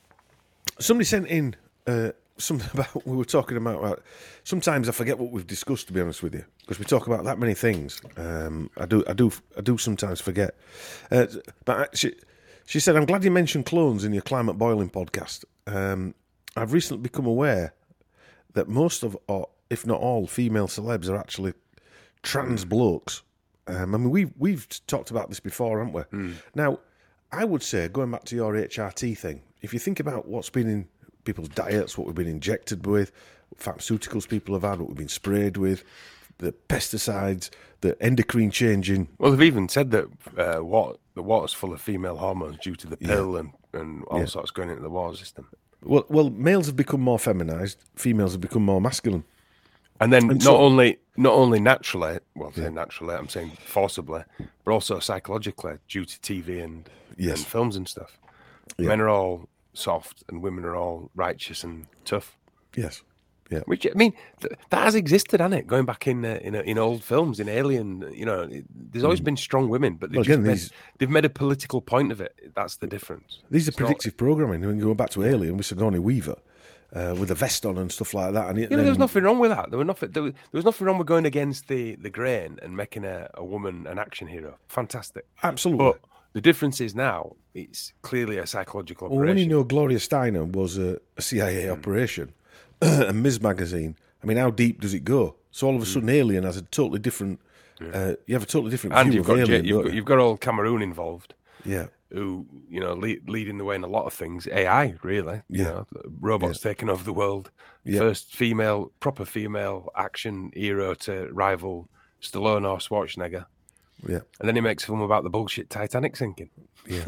somebody sent in uh, something about, we were talking about, uh, sometimes I forget what we've discussed, to be honest with you, because we talk about that many things. Um, I do I do, I do sometimes forget. Uh, but I, she, she said, I'm glad you mentioned clones in your Climate Boiling podcast. Um, I've recently become aware that most of, or if not all, female celebs are actually trans blokes Um, I mean, we've, we've talked about this before, haven't we? Mm. Now, I would say, going back to your H R T thing, if you think about what's been in people's diets, what we've been injected with, pharmaceuticals people have had, what we've been sprayed with, the pesticides, the endocrine changing. Well, they've even said that uh, what, the water's full of female hormones due to the pill yeah. and, and all yeah. sorts going into the water system. Well, well, males have become more feminized, females have become more masculine. And then and not so, only not only naturally, well, I'm yeah. saying naturally, I'm saying forcibly, but also psychologically due to T V and, yes. and films and stuff. Yeah. Men are all soft and women are all righteous and tough. Yes. Yeah. Which, I mean, th- that has existed, hasn't it? Going back in uh, in, uh, in old films, in Alien, you know, it, there's always mm. been strong women, but they've, well, just again, made, these, they've made a political point of it. That's the difference. These are it's predictive not, programming. When you go back to Alien with Sigourney Weaver, uh, with a vest on and stuff like that. And it, you know, then, there was nothing wrong with that. There, were nothing, there, was, there was nothing wrong with going against the, the grain and making a, a woman an action hero. Fantastic. Absolutely. But the difference is now, it's clearly a psychological operation. Well, when you know Gloria Steinem was a, a C I A mm. operation, and Ms Magazine, I mean, how deep does it go? So all of a sudden, mm. Alien has a totally different. Yeah. Uh, you have a totally different and view you've of got Alien. you've, got, you've got all Cameroon involved. Yeah. Who you know lead, leading the way in a lot of things. A I, really. Yeah. You know, robots yeah. taking over the world. Yeah. First female, proper female action hero to rival Stallone or Schwarzenegger. Yeah. And then he makes a film about the bullshit Titanic sinking. Yeah.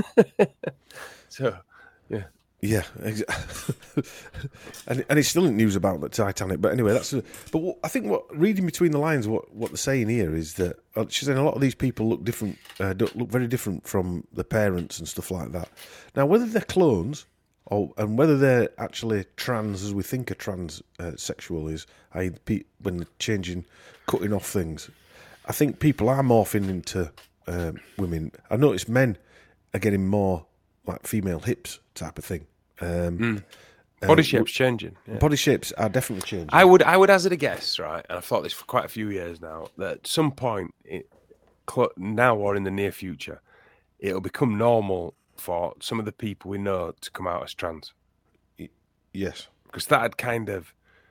so, yeah. Yeah, exactly. and and it's still in news about the Titanic. But anyway, that's. A, but what, I think what reading between the lines, what, what they're saying here is that uh, she's saying a lot of these people look different, uh, look very different from the parents and stuff like that. Now, whether they're clones or and whether they're actually trans, as we think a transsexual uh, is, I when they're changing, cutting off things, I think people are morphing into uh, women. I noticed men are getting more like female hips type of thing. Um, mm. Body uh, shapes changing. Yeah. Body shapes are definitely changing. I would, I would hazard a guess, right? And I've thought this for quite a few years now. That at some point, it, now or in the near future, it'll become normal for some of the people we know to come out as trans. Yes, because that'd kind of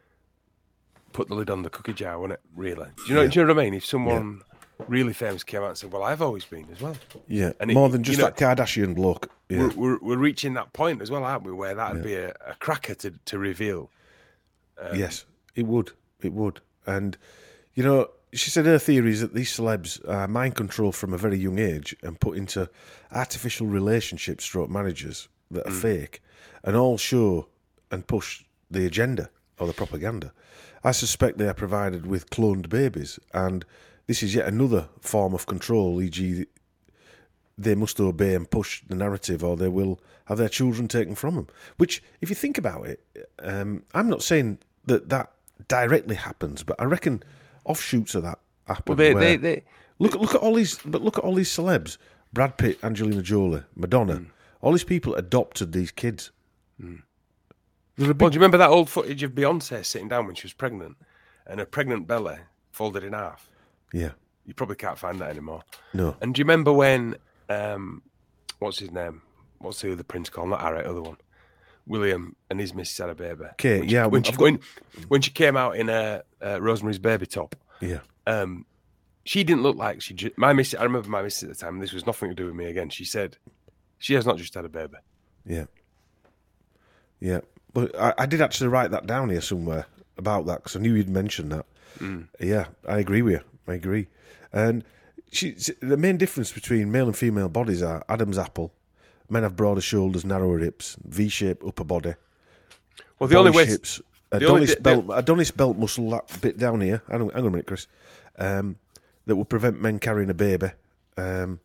put the lid on the cookie jar, wouldn't it? Really? Do you know? Yeah. Do you know what I mean? If someone yeah. really famous came out and said, "Well, I've always been as well," yeah, and more it, than just you know, that Kardashian bloke. Yeah. We're, we're we're reaching that point as well, aren't we? Where that'd yeah. be a, a cracker to to reveal. Um, yes, it would. It would. And you know, she said her theory is that these celebs are mind controlled from a very young age and put into artificial relationships, stroke marriages that are mm. fake, and all show and push the agenda or the propaganda. I suspect they are provided with cloned babies, and this is yet another form of control, for example they must obey and push the narrative or they will have their children taken from them. Which, if you think about it, um, I'm not saying that that directly happens, but I reckon offshoots of that happen. Well, they, they, they, look, look at all these, but look at all these celebs: Brad Pitt, Angelina Jolie, Madonna. Mm. All these people adopted these kids. Mm. Big... Well, do you remember that old footage of Beyonce sitting down when she was pregnant and her pregnant belly folded in half? Yeah. You probably can't find that anymore. No. And do you remember when, um, what's his name? What's the other prince called? Not Harry, other one. William and his missus had a baby. Okay, when she, yeah. When she, got... when, when she came out in a uh, Rosemary's Baby top. Yeah. Um, she didn't look like she... My missus, I remember my missus at the time, and this was nothing to do with me again. She said, she has not just had a baby. Yeah. Yeah. But I, I did actually write that down here somewhere about that because I knew you'd mentioned that. Mm. Yeah, I agree with you. I agree. And she, the main difference between male and female bodies are Adam's apple. Men have broader shoulders, narrower hips, V-shaped upper body. Well, the only way... Hips, Adonis, belt, Adonis belt muscle, that bit down here. Hang on, hang on a minute, Chris. Um, that will prevent men carrying a baby. Um,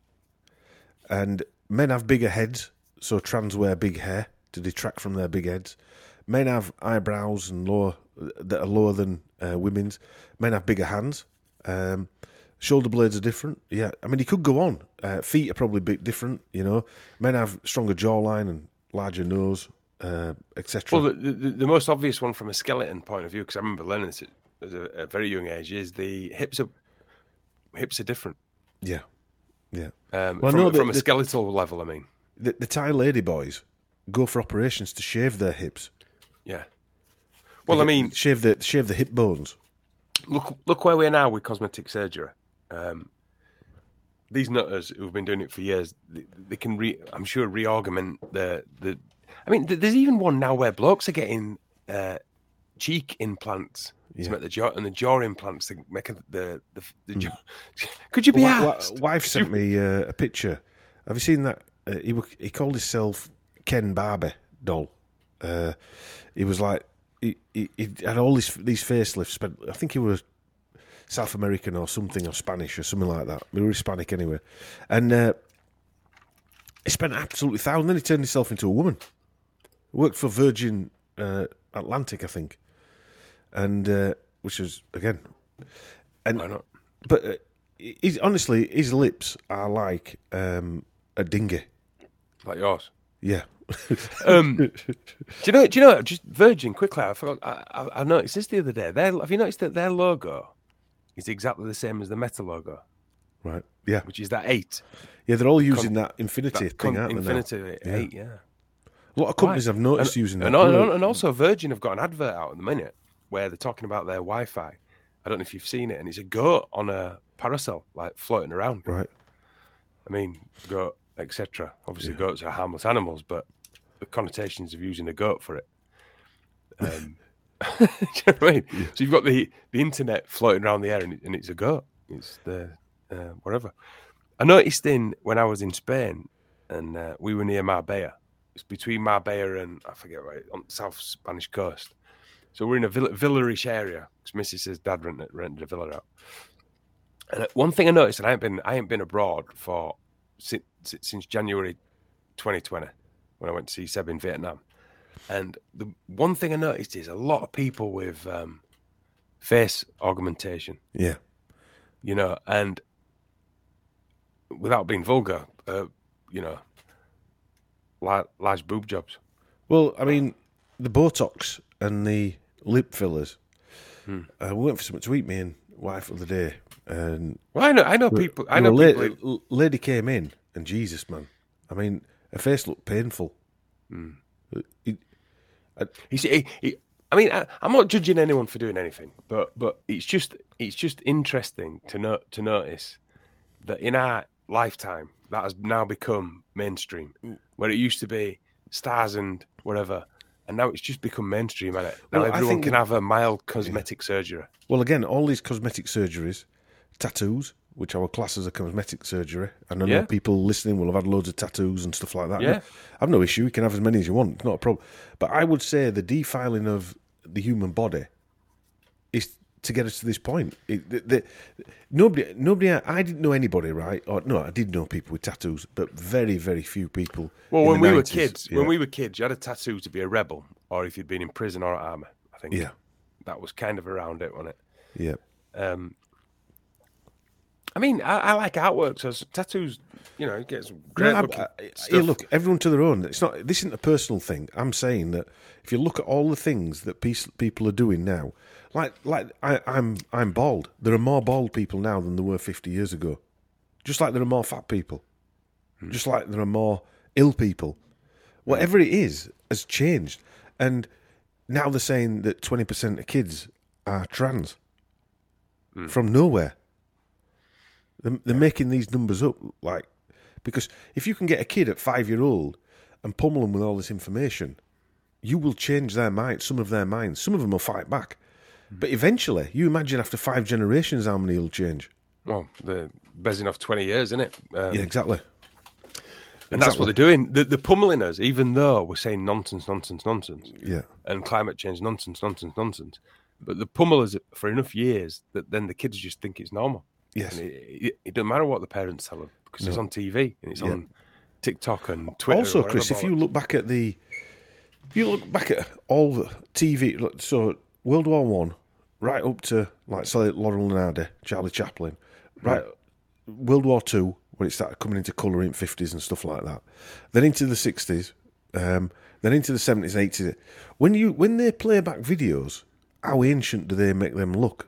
and men have bigger heads, so trans wear big hair to detract from their big heads. Men have eyebrows and lower that are lower than uh, women's. Men have bigger hands. Um, shoulder blades are different. Yeah, I mean, you could go on. Uh, feet are probably a bit different, you know. Men have stronger jawline and larger nose, uh, et cetera. Well, the, the, the most obvious one from a skeleton point of view, because I remember learning this at a, a very young age, is the hips are hips are different. Yeah, yeah. Um, well, from, no, the, from a the, skeletal level, I mean. The, the Thai lady boys go for operations to shave their hips. Yeah. Well, I mean, shave the shave the hip bones. Look, look where we are now with cosmetic surgery. Um, these nutters who've been doing it for years, they, they can, re, I'm sure, re-augment the the. I mean, there's even one now where blokes are getting uh, cheek implants Yeah. to make the jaw and the jaw implants to make the the, the, the jaw. Could you be Wi- wi- asked? wife sent me uh, a picture. Have you seen that? Uh, he wa- he called himself Ken Barbie doll. Uh, he was like he, he, he had all these these facelifts. But I think he was South American or something, or Spanish or something like that. He was Hispanic anyway, and uh, he spent absolutely thousands. Then he turned himself into a woman. Worked for Virgin uh, Atlantic, I think, and uh, which was again, and Why not? but uh, he's honestly his lips are like um, a dinghy. Like yours. Yeah, Um, do you know? Do you know? Just Virgin. Quickly, I forgot. I, I, I noticed this the other day. Their, have you noticed that their logo is exactly the same as the Meta logo, right. Yeah, which is that eight yeah. They're all using that infinity that thing, con- aren't they? now? Infinity eight. Yeah. A lot of companies Why? I've noticed and, using that. and, al- and also Virgin have got an advert out at the minute where they're talking about their Wi-Fi. I don't know if you've seen it, and it's a goat on a parasol, like floating around. Right. I mean, goat, et cetera. Obviously, goats are harmless animals, but the connotations of using a goat for it. Um, do you know what I mean? Yeah. So you've got the, the internet floating around the air, and, it, and it's a goat. It's the uh, whatever. I noticed in when I was in Spain, and uh, we were near Marbella. It's between Marbella and I forget where, on the south Spanish coast. So we're in a villa, villa-ish area. Because Missus dad rented, rented a villa out. And one thing I noticed, and I ain't been I ain't been abroad for since, since January twenty twenty when I went to see Seb in Vietnam. And the one thing I noticed is a lot of people with um, face augmentation. Yeah. You know, and without being vulgar, uh, you know, large, large boob jobs. Well, I mean, the Botox and the lip fillers. Hmm. Uh, we went for something to eat, me and wife the other day, and well, I know, I know people. I know la- people. Who, lady came in, and Jesus, man, I mean, her face looked painful. hmm. It, I, He, he, he, I mean, I, I'm not judging anyone for doing anything, but but it's just it's just interesting to note to notice that in our lifetime that has now become mainstream, where it used to be stars and whatever, and now it's just become mainstream, hasn't it? Now Well, I everyone think can that- have a mild cosmetic surgery. well, again, all these cosmetic surgeries, tattoos, which our class as a cosmetic surgery, and I know Yeah. people listening will have had loads of tattoos and stuff like that. Yeah. I've no issue. You can have as many as you want. It's not a problem. But I would say the defiling of the human body is to get us to this point. It, the, the, nobody, nobody. I didn't know anybody, right? Or no, I did know people with tattoos, but very, very few people. Well, in when the we were nineties. kids, Yeah. when we were kids, you had a tattoo to be a rebel, or if you'd been in prison or at army. I think. Yeah. That was kind of around it, wasn't it? yeah. Um, I mean, I, I like artwork, so tattoos, you know, it gets great. No, I- looking I- I- stuff. here, look, everyone to their own. It's not. This isn't a personal thing. I'm saying that if you look at all the things that peace, people are doing now, like like I, I'm I'm bald. There are more bald people now than there were fifty years ago. Just like there are more fat people. Hmm. Just like there are more ill people. Whatever it is has changed, and now they're saying that twenty percent of kids are trans Hmm. from nowhere. They're, they're making these numbers up, like, because if you can get a kid at five year old and pummel them with all this information, you will change their mind, some of their minds. Some of them will fight back, but eventually, you imagine after five generations how many will change. Well, they're bezzing off twenty years, isn't it? Um, Yeah, exactly. and that's what they're doing. The, they're pummeling us, even though we're saying nonsense, nonsense, nonsense, Yeah, and climate change, nonsense, nonsense, nonsense. But the pummel us for enough years that then the kids just think it's normal. yes, And it, it, it doesn't matter what the parents tell them because it's No. on T V and it's Yeah. on TikTok and Twitter. Also, and whatever Chris, if bollocks. you look back at the, if you look back at all the T V, look, so World War One, right up to like say Laurel and Hardy, Charlie Chaplin, right, World War Two when it started coming into colour in fifties and stuff like that, then into the sixties, um, then into the seventies, eighties. When you when they play back videos, how ancient do they make them look?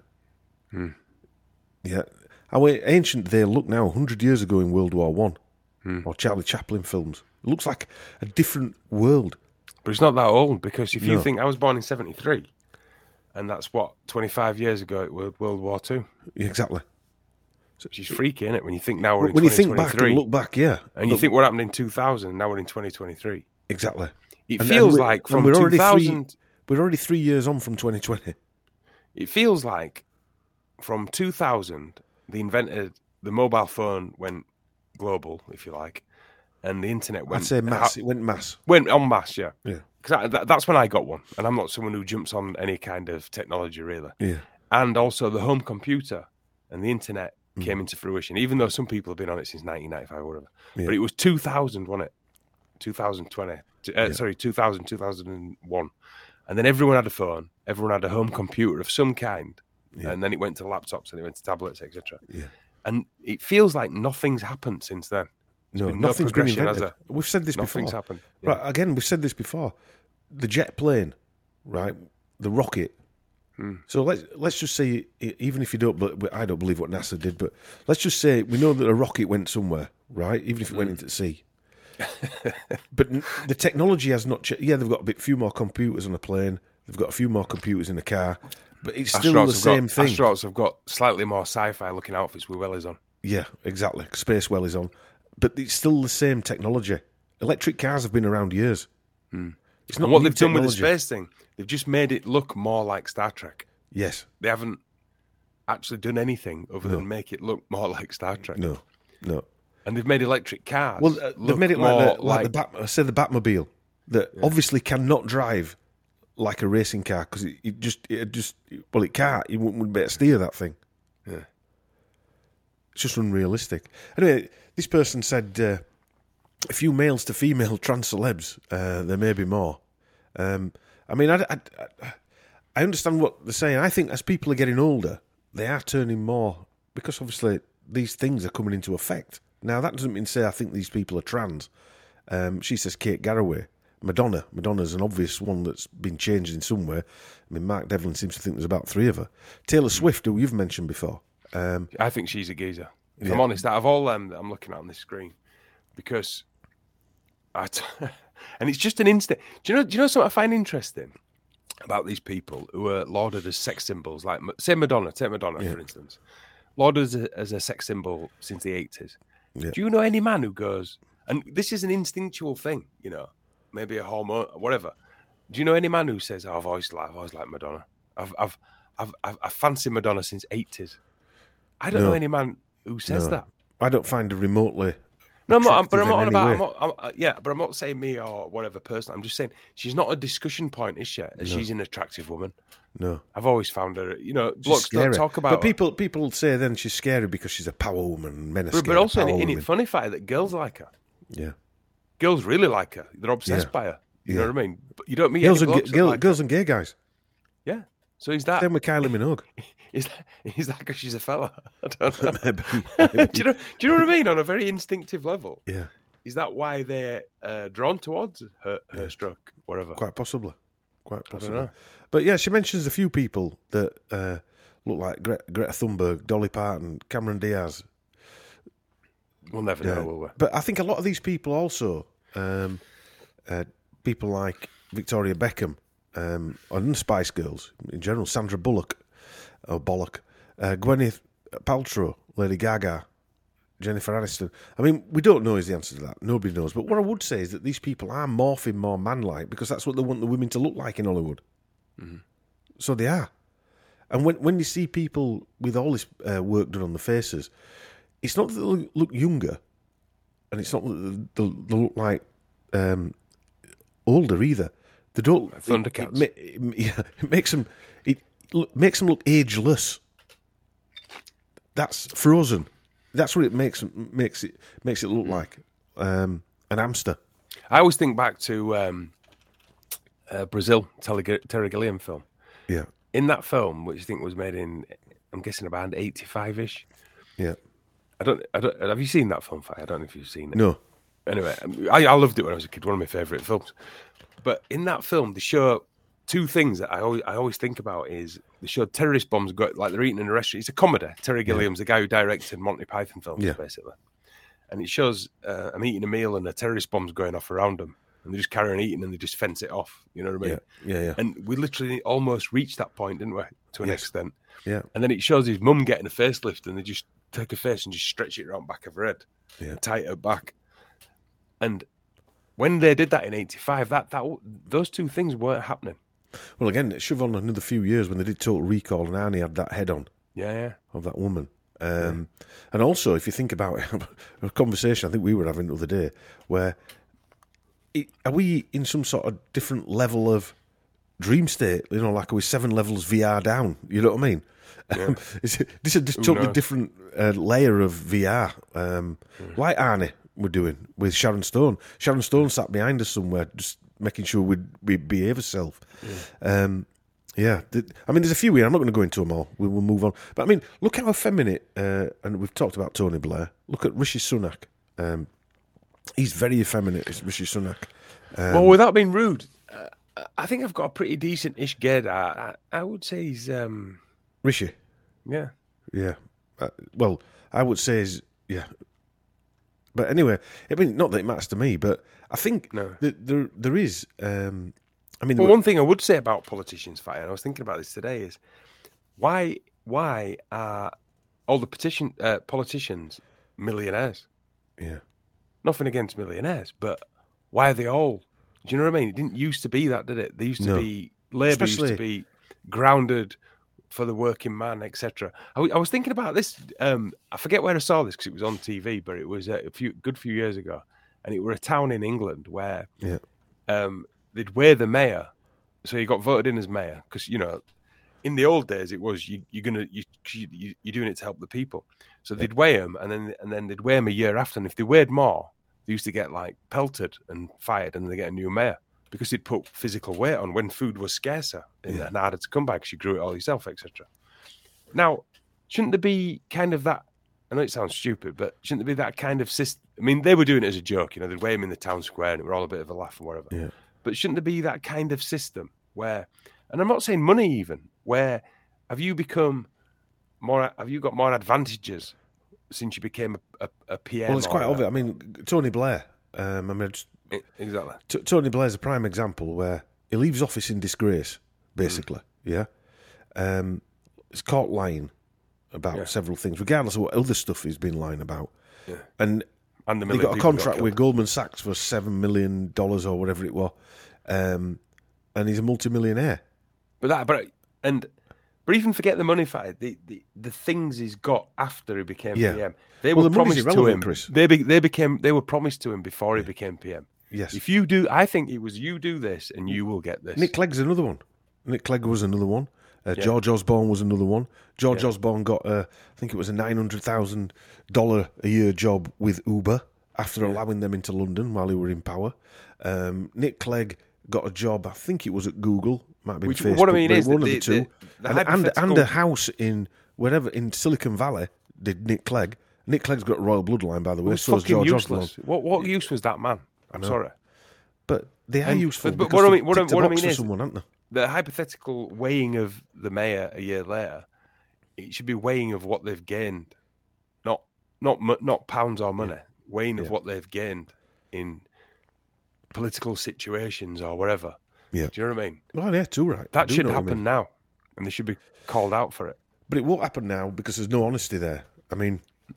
Yeah, how ancient do they look now? Hundred years ago in World War One. Or Charlie Chaplin films. It looks like a different world. But it's not that old because if you No. think I was born in seventy-three, and that's what twenty-five years ago it was World War Two. Exactly. Which is freaky, isn't it? When you think now we're in when you think back twenty twenty-three, and look back, yeah, and you think what happened in two thousand, and now we're in twenty twenty-three. Exactly. It And- feels and we- like and from we're already two thousand. three, we're already three years on from twenty twenty. It feels like from two thousand, they invented the mobile phone went global, if you like, and the internet went. I'd say mass. ha- It went mass. went en masse, yeah. Yeah. Because that, that's when I got one, and I'm not someone who jumps on any kind of technology really. Yeah. And also the home computer and the internet Mm. came into fruition, even though some people have been on it since nineteen ninety-five or whatever. Yeah. But it was two thousand, wasn't it? two thousand twenty. Uh, Sorry, two thousand, two thousand one. And then everyone had a phone, everyone had a home computer of some kind. Yeah. And then it went to laptops and it went to tablets, et cetera. Yeah. And it feels like nothing's happened since then. No, been no nothing's been progression, has invented. there? We've said this Nothing's before. happened. Yeah. Right, again, we've said this before. The jet plane, right? The rocket. Hmm. So let's let's just say, e- even if you don't, but I don't believe what NASA did, but let's just say we know that a rocket went somewhere, right? Even if it went Hmm. into the sea. But n- the technology has not. Ch- yeah, they've got a bit few more computers on a plane. They've got a few more computers in a car, but it's still Astronauts the have same got, thing. Astronauts have got slightly more sci-fi looking outfits with wellies on. Yeah, exactly. Space well is on, but it's still the same technology. Electric cars have been around years. It's not And what new they've done with the technology. space thing, they've just made it look more like Star Trek. Yes. They haven't actually done anything other No. than make it look more like Star Trek. No. No. And they've made electric cars. Well, uh, they've look made it more like the, like, the Bat, I say the Batmobile that obviously cannot drive like a racing car because it, it just it just well it can't. You wouldn't, wouldn't be able to steer that thing. Yeah. It's just unrealistic. Anyway, this person said uh, a few males to female trans celebs. Uh, there may be more. Um, I mean, I, I, I, I understand what they're saying. I think as people are getting older, they are turning more because obviously these things are coming into effect. Now, that doesn't mean to say I think these people are trans. Um, she says Kate Garraway. Madonna. Madonna's an obvious one that's been changed in some way. I mean, Mark Devlin seems to think there's about three of her. Taylor Swift, who you've mentioned before. Um, I think she's a geezer. If Yeah. I'm honest, out of all them that I'm looking at on this screen, because I t- and it's just an instant. Do you know? Do you know something I find interesting about these people who are lauded as sex symbols? Like, say Madonna, take Madonna for instance, lauded as a, as a sex symbol since the eighties. Yeah. Do you know any man who goes? And this is an instinctual thing, you know, maybe a hormone, whatever. Do you know any man who says, oh, "I've always liked, I've always liked Madonna. I've, I've, I've, I've, I've fancied Madonna since eighties." I don't No. know any man who says no, that. I don't find her remotely. No, I'm not, but I'm attractive not in on about. any I'm way. not, I'm, uh, yeah, but I'm not saying me or whatever person. I'm just saying she's not a discussion point, is she? As She's an attractive woman. No. I've always found her. You know, She's blokes don't scary. talk about. But her. people people say then she's scary because she's a power woman. Men are but, scared but also of in, power it- in women. it, funny fact that girls like her. Yeah. Girls really like her. They're obsessed Yeah. by her. You Yeah. know what I mean? But you don't meet Girls any and, blokes ga- that girl, like girls and gay guys. her. Yeah. So is that Same with Kylie Minogue. is that is that because she's a fella? I don't know. Maybe. do you know? Do you know what I mean? On a very instinctive level, Yeah, is that why they're uh, drawn towards her, her stroke, whatever? quite possibly. Quite don't possibly. know. But yeah, she mentions a few people that uh, look like Gre- Greta Thunberg, Dolly Parton, Cameron Diaz. We'll never Yeah. know, will we? But I think a lot of these people also, um, uh, people like Victoria Beckham um, and Spice Girls in general, Sandra Bullock or Bollock, uh, Gwyneth Paltrow, Lady Gaga, Jennifer Aniston. I mean, we don't know is the answer to that. Nobody knows. But what I would say is that these people are morphing more man-like because that's what they want the women to look like in Hollywood. Mm-hmm. So they are. And when when you see people with all this uh, work done on the faces, it's not that they look, look younger, and it's not that they, they look like um, older either. They don't. Like Thundercats. It, it, ma- yeah, it makes them. It look, makes them look ageless. That's Frozen. That's what it makes makes it makes it look like um, an hamster. I always think back to um, uh, Brazil, Terry Terry Gilliam film. Yeah, In that film, which I think was made in, I'm guessing around eighty-five-ish. yeah. I don't, I don't. Have you seen that film? Fi? I don't know if you've seen it. No, Anyway, I, I loved it when I was a kid. One of my favourite films. But in that film, they show two things that I always, I always think about is they show terrorist bombs go, like they're eating in a restaurant. It's a comedy. Terry Gilliam's the guy who directed Monty Python films, Yeah. basically. And it shows uh, I'm eating a meal and a terrorist bomb's going off around them. And they just carry on eating and they just fence it off. You know what I mean? yeah, yeah, yeah. And we literally almost reached that point, didn't we? To an Yes. extent. Yeah. And then it shows his mum getting a facelift and they just take her face and just stretch it around back of her head, Yeah. and tie it back. And when they did that in eighty-five, that that those two things weren't happening. Well, again, shove on another few years when they did Total Recall and Arnie had that head on Yeah, yeah. of that woman. Um, yeah. And also, if you think about it, a conversation I think we were having the other day, where it, are we in some sort of different level of dream state? You know, like are we seven levels V R down? You know what I mean? Yeah. Um, it's, this is just totally knows? different uh, layer of V R. Um, Mm. Like Arnie were doing with Sharon Stone. Sharon Stone sat behind us somewhere, just making sure we'd, we'd behave herself. Yeah. Um, yeah. The, I mean, there's a few here. I'm not going to go into them all. We will move on. But I mean, look how effeminate, uh, and we've talked about Tony Blair. Look at Rishi Sunak. Um, he's very effeminate, is Rishi Sunak. Um, Well, without being rude, uh, I think I've got a pretty decent-ish gaydar. I, I would say he's, um, Rishi. yeah. Yeah. Uh, well, I would say is, yeah. But anyway, I mean, not that it matters to me, but I think No. that there there is. Um, I mean, Well, there- one thing I would say about politicians, Fire, and I was thinking about this today, is why why are all the petition uh, politicians millionaires? yeah, Nothing against millionaires, but why are they all? Do you know what I mean? It didn't used to be that, did it? They used to No. be Labour used Especially- to be grounded for the working man, et cetera. I, w- I was thinking about this. Um, I forget where I saw this because it was on T V, but it was uh, a few good few years ago, and it were a town in England where yeah, um, they'd weigh the mayor. So he got voted in as mayor because, you know, in the old days it was you, you're gonna you, you you're doing it to help the people. So they'd weigh him, and then and then they'd weigh him a year after. And if they weighed more, they used to get like pelted and fired, and they get a new mayor because they'd put physical weight on when food was scarcer and, Yeah. and harder to come by because you grew it all yourself, et cetera. Now, shouldn't there be kind of that? I know it sounds stupid, but shouldn't there be that kind of system? I mean, they were doing it as a joke, you know, they'd weigh him in the town square, and it were all a bit of a laugh and whatever. yeah. But shouldn't there be that kind of system where, and I'm not saying money even, where have you become more, have you got more advantages since you became a, a, a P M? Well, it's quite or a- obvious. I mean, Tony Blair. Um, I mean, just, E- Exactly. T- Tony Blair's a prime example where he leaves office in disgrace, basically. Yeah, um, he's caught lying about Yeah. several things, regardless of what other stuff he's been lying about. Yeah. And And the they million got a people contract killed. with Goldman Sachs for seven million dollars or whatever it was, um, and he's a multimillionaire. But that, but and but even forget the money fight. The, the the things he's got after he became Yeah. P M. They Well, were the money's promised to irrelevant, him. Chris. They be, they became they were promised to him before he became P M. Yes, If you do, I think it was you do this and you will get this. Nick Clegg's another one. Nick Clegg was another one. Uh, Yeah. George Osborne was another one. George Yeah. Osborne got, uh, I think it was a nine hundred thousand dollars a year job with Uber after allowing them into London while he were in power. Um, Nick Clegg got a job, I think it was at Google, might have been Which- Facebook, what I mean but is one that of the- the two. the- the and, and, hypothetical- and a house in wherever in Silicon Valley did Nick Clegg. Nick Clegg's got a royal bloodline, by the It way. was So has fucking George Osborne. useless. What what use was that man? I'm know. sorry. But they are And- useful but- but because what I they mean- what I- ticked a what I box mean for is- someone, aren't they? The hypothetical weighing of the mayor a year later, it should be weighing of what they've gained, not not mo- not pounds or money. Weighing of Yeah. what they've gained in political situations or whatever. Yeah. Do you know what I mean? Well, yeah, too right. I That do should know what I happen mean. now, and they should be called out for it. But it won't happen now because there's no honesty there. I mean,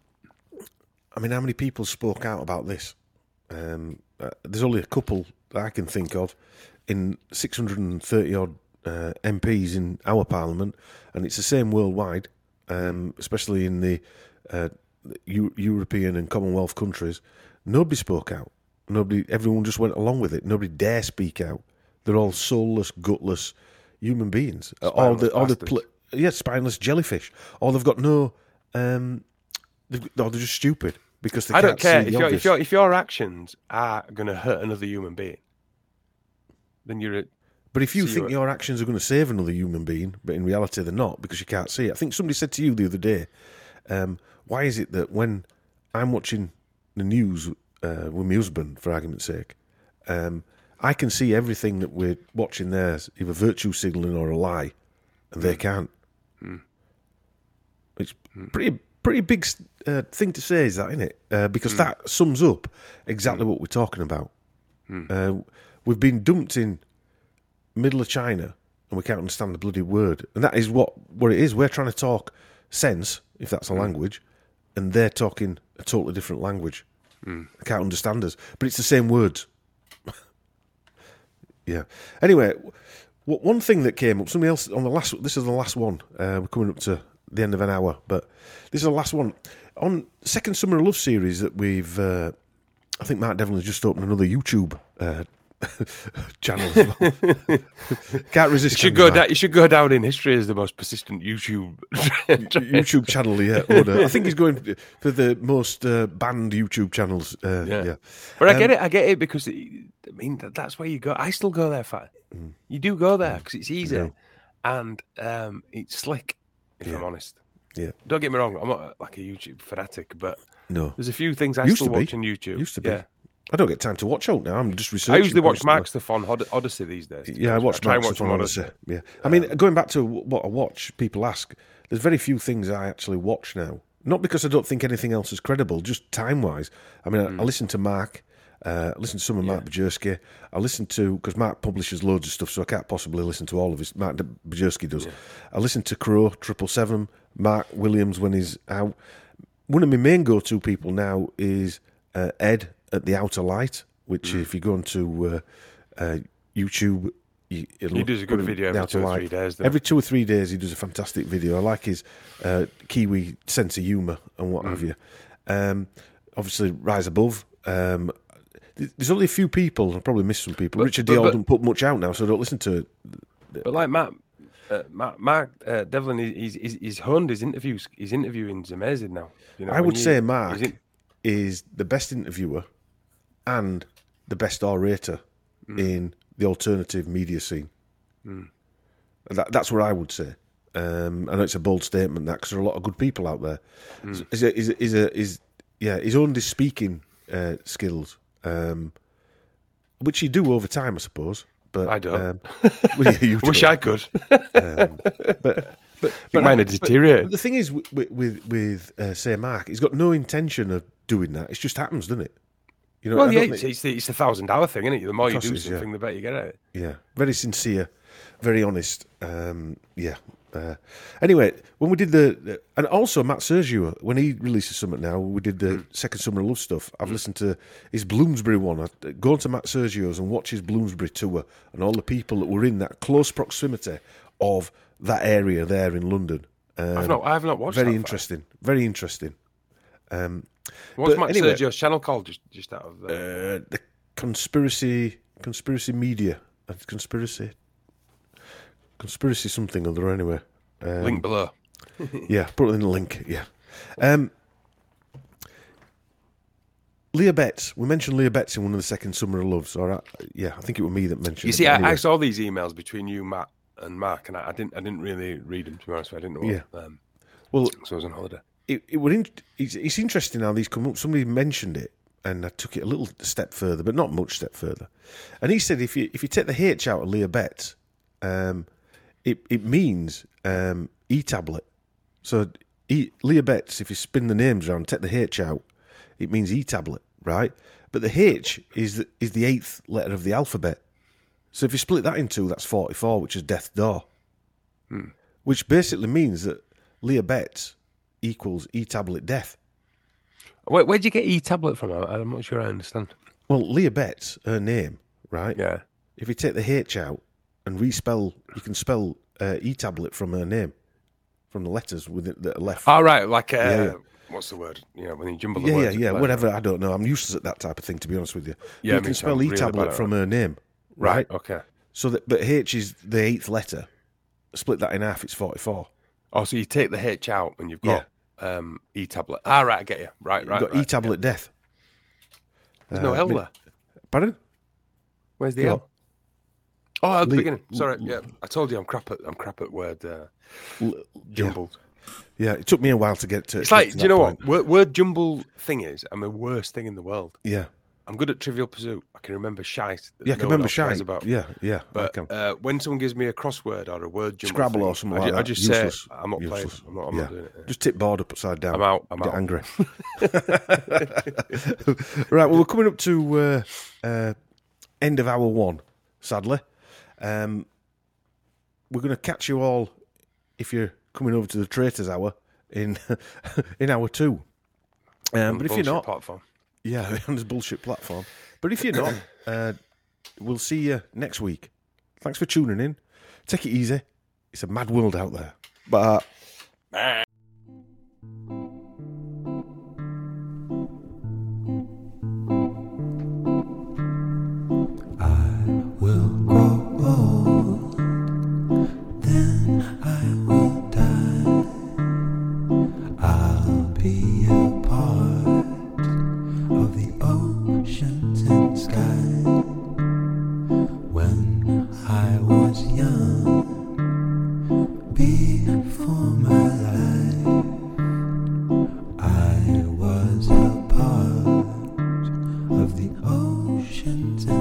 I mean, how many people spoke out about this? Um, uh, there's only a couple that I can think of in six hundred thirty odd uh, M Ps in our parliament, and it's the same worldwide, um, especially in the uh, Eu- European and Commonwealth countries. Nobody spoke out. Nobody. Everyone just went along with it. Nobody dare speak out. They're all soulless, gutless human beings. Uh, all the, Spineless all the, bastards. pl- yeah, spineless jellyfish. Or they've got no. Um, they've, or they're just stupid because they I can't don't care see if the your obvious. if your if your actions are going to hurt another human being, then you're a, But if you See think what- your actions are going to save another human being, but in reality they're not because you can't see it. I think somebody said to you the other day, um, why is it that when I'm watching the news uh, with my husband, for argument's sake, um, I can see everything that we're watching there as either virtue signalling or a lie, and they can't. It's pretty pretty big uh, thing to say, is that, isn't it? Uh, because that sums up exactly what we're talking about. Uh, we've been dumped in middle of China and we can't understand the bloody word. And that is what, what it is. We're trying to talk sense, if that's a language, and they're talking a totally different language. Mm. They can't understand us, but it's the same words. Yeah. Anyway, w- one thing that came up, somebody else on the last, this is the last one. Uh, we're coming up to the end of an hour, but this is the last one. On Second Summer of Love series that we've, uh, I think Mark Devlin has just opened another YouTube uh, channel as well. Can't resist. You should, go da- you should go down in history as the most persistent YouTube YouTube channel, yeah. Owner. I think he's going for the most uh, banned YouTube channels. Uh, yeah. yeah. But I Um, get it, I get it, because, it, I mean, that, that's where you go. I still go there, Fat. Mm. You do go there because it's easy Yeah. and um, it's slick, if Yeah. I'm honest. Yeah. Don't get me wrong, I'm not like a YouTube fanatic, but No. there's a few things I Used still to be. watch on YouTube. Used to be. Yeah. I don't get time to watch out now. I'm just researching. I usually watch constantly. Mark stuff on Od- Odyssey these days. to be Yeah, I honest. watch try and Mark watch stuff them on Odyssey. Yeah. I mean, going back to what I watch, people ask, there's very few things I actually watch now. Not because I don't think anything else is credible, just time-wise. I mean, I, I listen to Mark, uh, I listen to some of Mark Bajewski. I listen to, because Mark publishes loads of stuff, so I can't possibly listen to all of his, Mark Bajewski does. I listen to Crow, Triple Seven, Mark Williams when he's out. One of my main go-to people now is uh, Ed at The Outer Light, which if you go onto uh, uh, YouTube, you, He does a good video every two or three days. doesn't he? Every two or three days, he does a fantastic video. I like his uh, Kiwi sense of humour and what have you. Um, obviously, Rise Above. Um, th- there's only a few people. I probably missed some people. But- Richard but- Dial but- doesn't put much out now, so I don't listen to it. But like Matt, uh, Mark, Mark uh, Devlin, he's, he's, he's honed his interviews. His interviewing's amazing now. You know, I when would you- say he's Mark in- is the best interviewer and the best orator Mm. in the alternative media scene. That, that's what I would say. Um, I know it's a bold statement, that, because there are a lot of good people out there. Mm. Is a, is a, is a, is yeah, he's owned his speaking uh, skills, um, which you do over time, I suppose. But I don't. Um, well, yeah, you Wish don't. I could. Um, but but But mine are but- deteriorated. but the thing is, with with, with uh, say Mark, he's got no intention of doing that. It just happens, doesn't it? You know, Well, I yeah, don't it's, think- it's, the, it's the thousand dollar thing, isn't it? The more you course do it is, yeah. something, the better you get at it. yeah, very sincere, very honest. Um, yeah. Uh, anyway, when we did the, the and also Matt Sergio, when he releases something now, we did the Mm. Second Summer of Love stuff. I've listened to his Bloomsbury one. I go to Matt Sergio's and watch his Bloomsbury tour and all the people that were in that close proximity of that area there in London. Um, I've not, I've not watched. very that interesting. Very interesting. Um, What's but Matt anyway- Sergio's channel called? Just, just out of. Uh, uh, the conspiracy, conspiracy media, uh, conspiracy, conspiracy something other. Anyway, um, link below. yeah, put it in the link. Yeah, um, Leah Betts. We mentioned Leah Betts in one of the Second Summer of Loves. All right, yeah, I think it was me that mentioned. You it, see, but I, anyway. I saw these emails between you, Matt, and Mark, and I, I didn't, I didn't really read them. To be honest, with you. I didn't know. What, um, well, so I was on holiday. it, it would. In, it's, it's interesting how these come up. Somebody mentioned it, and I took it a little step further, but not much step further. And he said, if you if you take the H out of Leah Betts, um, it it means um, e-tablet. So e, Leah Betts, if you spin the names around, take the H out, it means e-tablet, right? But the H is the, is the eighth letter of the alphabet. So if you split that in two, that's forty-four, which is death door. Hmm. Which basically means that Leah Betts equals e-tablet death. Where, where'd you get e-tablet from? I, I'm not sure I understand. Well, Leah Betts, her name, right? Yeah. If you take the H out and respell, you can spell uh, e-tablet from her name, from the letters with it that are left. All right, like uh, Yeah, yeah. what's the word? You know, when you jumble the yeah, yeah, words. yeah, together. whatever. I don't know. I'm useless at that type of thing, to be honest with you. Yeah, you me can too. spell I'm really e-tablet bad at from that. her name, Right. right? Okay. So that, but H is the eighth letter. Split that in half, it's forty-four. Oh, so you take the H out and you've got um, e-tablet. Ah, right, I get you. Right, right. You've got right, e-tablet death. There's no Uh, L I mean- there. Pardon? Where's the Go L? Oh, at the Le- beginning. Sorry, yeah. I told you I'm crap at I'm crap at word uh, L- jumbled. Yeah, it took me a while to get to. It's get like, to do you that know point. what? Word, word jumble thing is, I'm the worst thing in the world. Yeah, I'm good at Trivial Pursuit. I can remember shite. that yeah, I can no one remember else cares shy. about. Yeah, yeah, I But can. uh, when someone gives me a crossword or a word jumble Scrabble thing, or something I, like ju- that. I just Useless. say I'm not Useless. playing. I'm not. I'm yeah. not doing it. Just tip board upside down. I'm out. I'm Get out. angry. Right, well, we're coming up to uh, uh, end of hour one, sadly. Um, we're going to catch you all, if you're coming over to the Traitors Hour, in in hour two. Um, but if you're Bullshit not, platform. yeah, on this bullshit platform. But if you're not, uh, we'll see you next week. Thanks for tuning in. Take it easy. It's a mad world out there. But. Uh, will grow old, then I will die. I'll be a part of the oceans and sky. When I was young, before my life, I was a part of the oceans and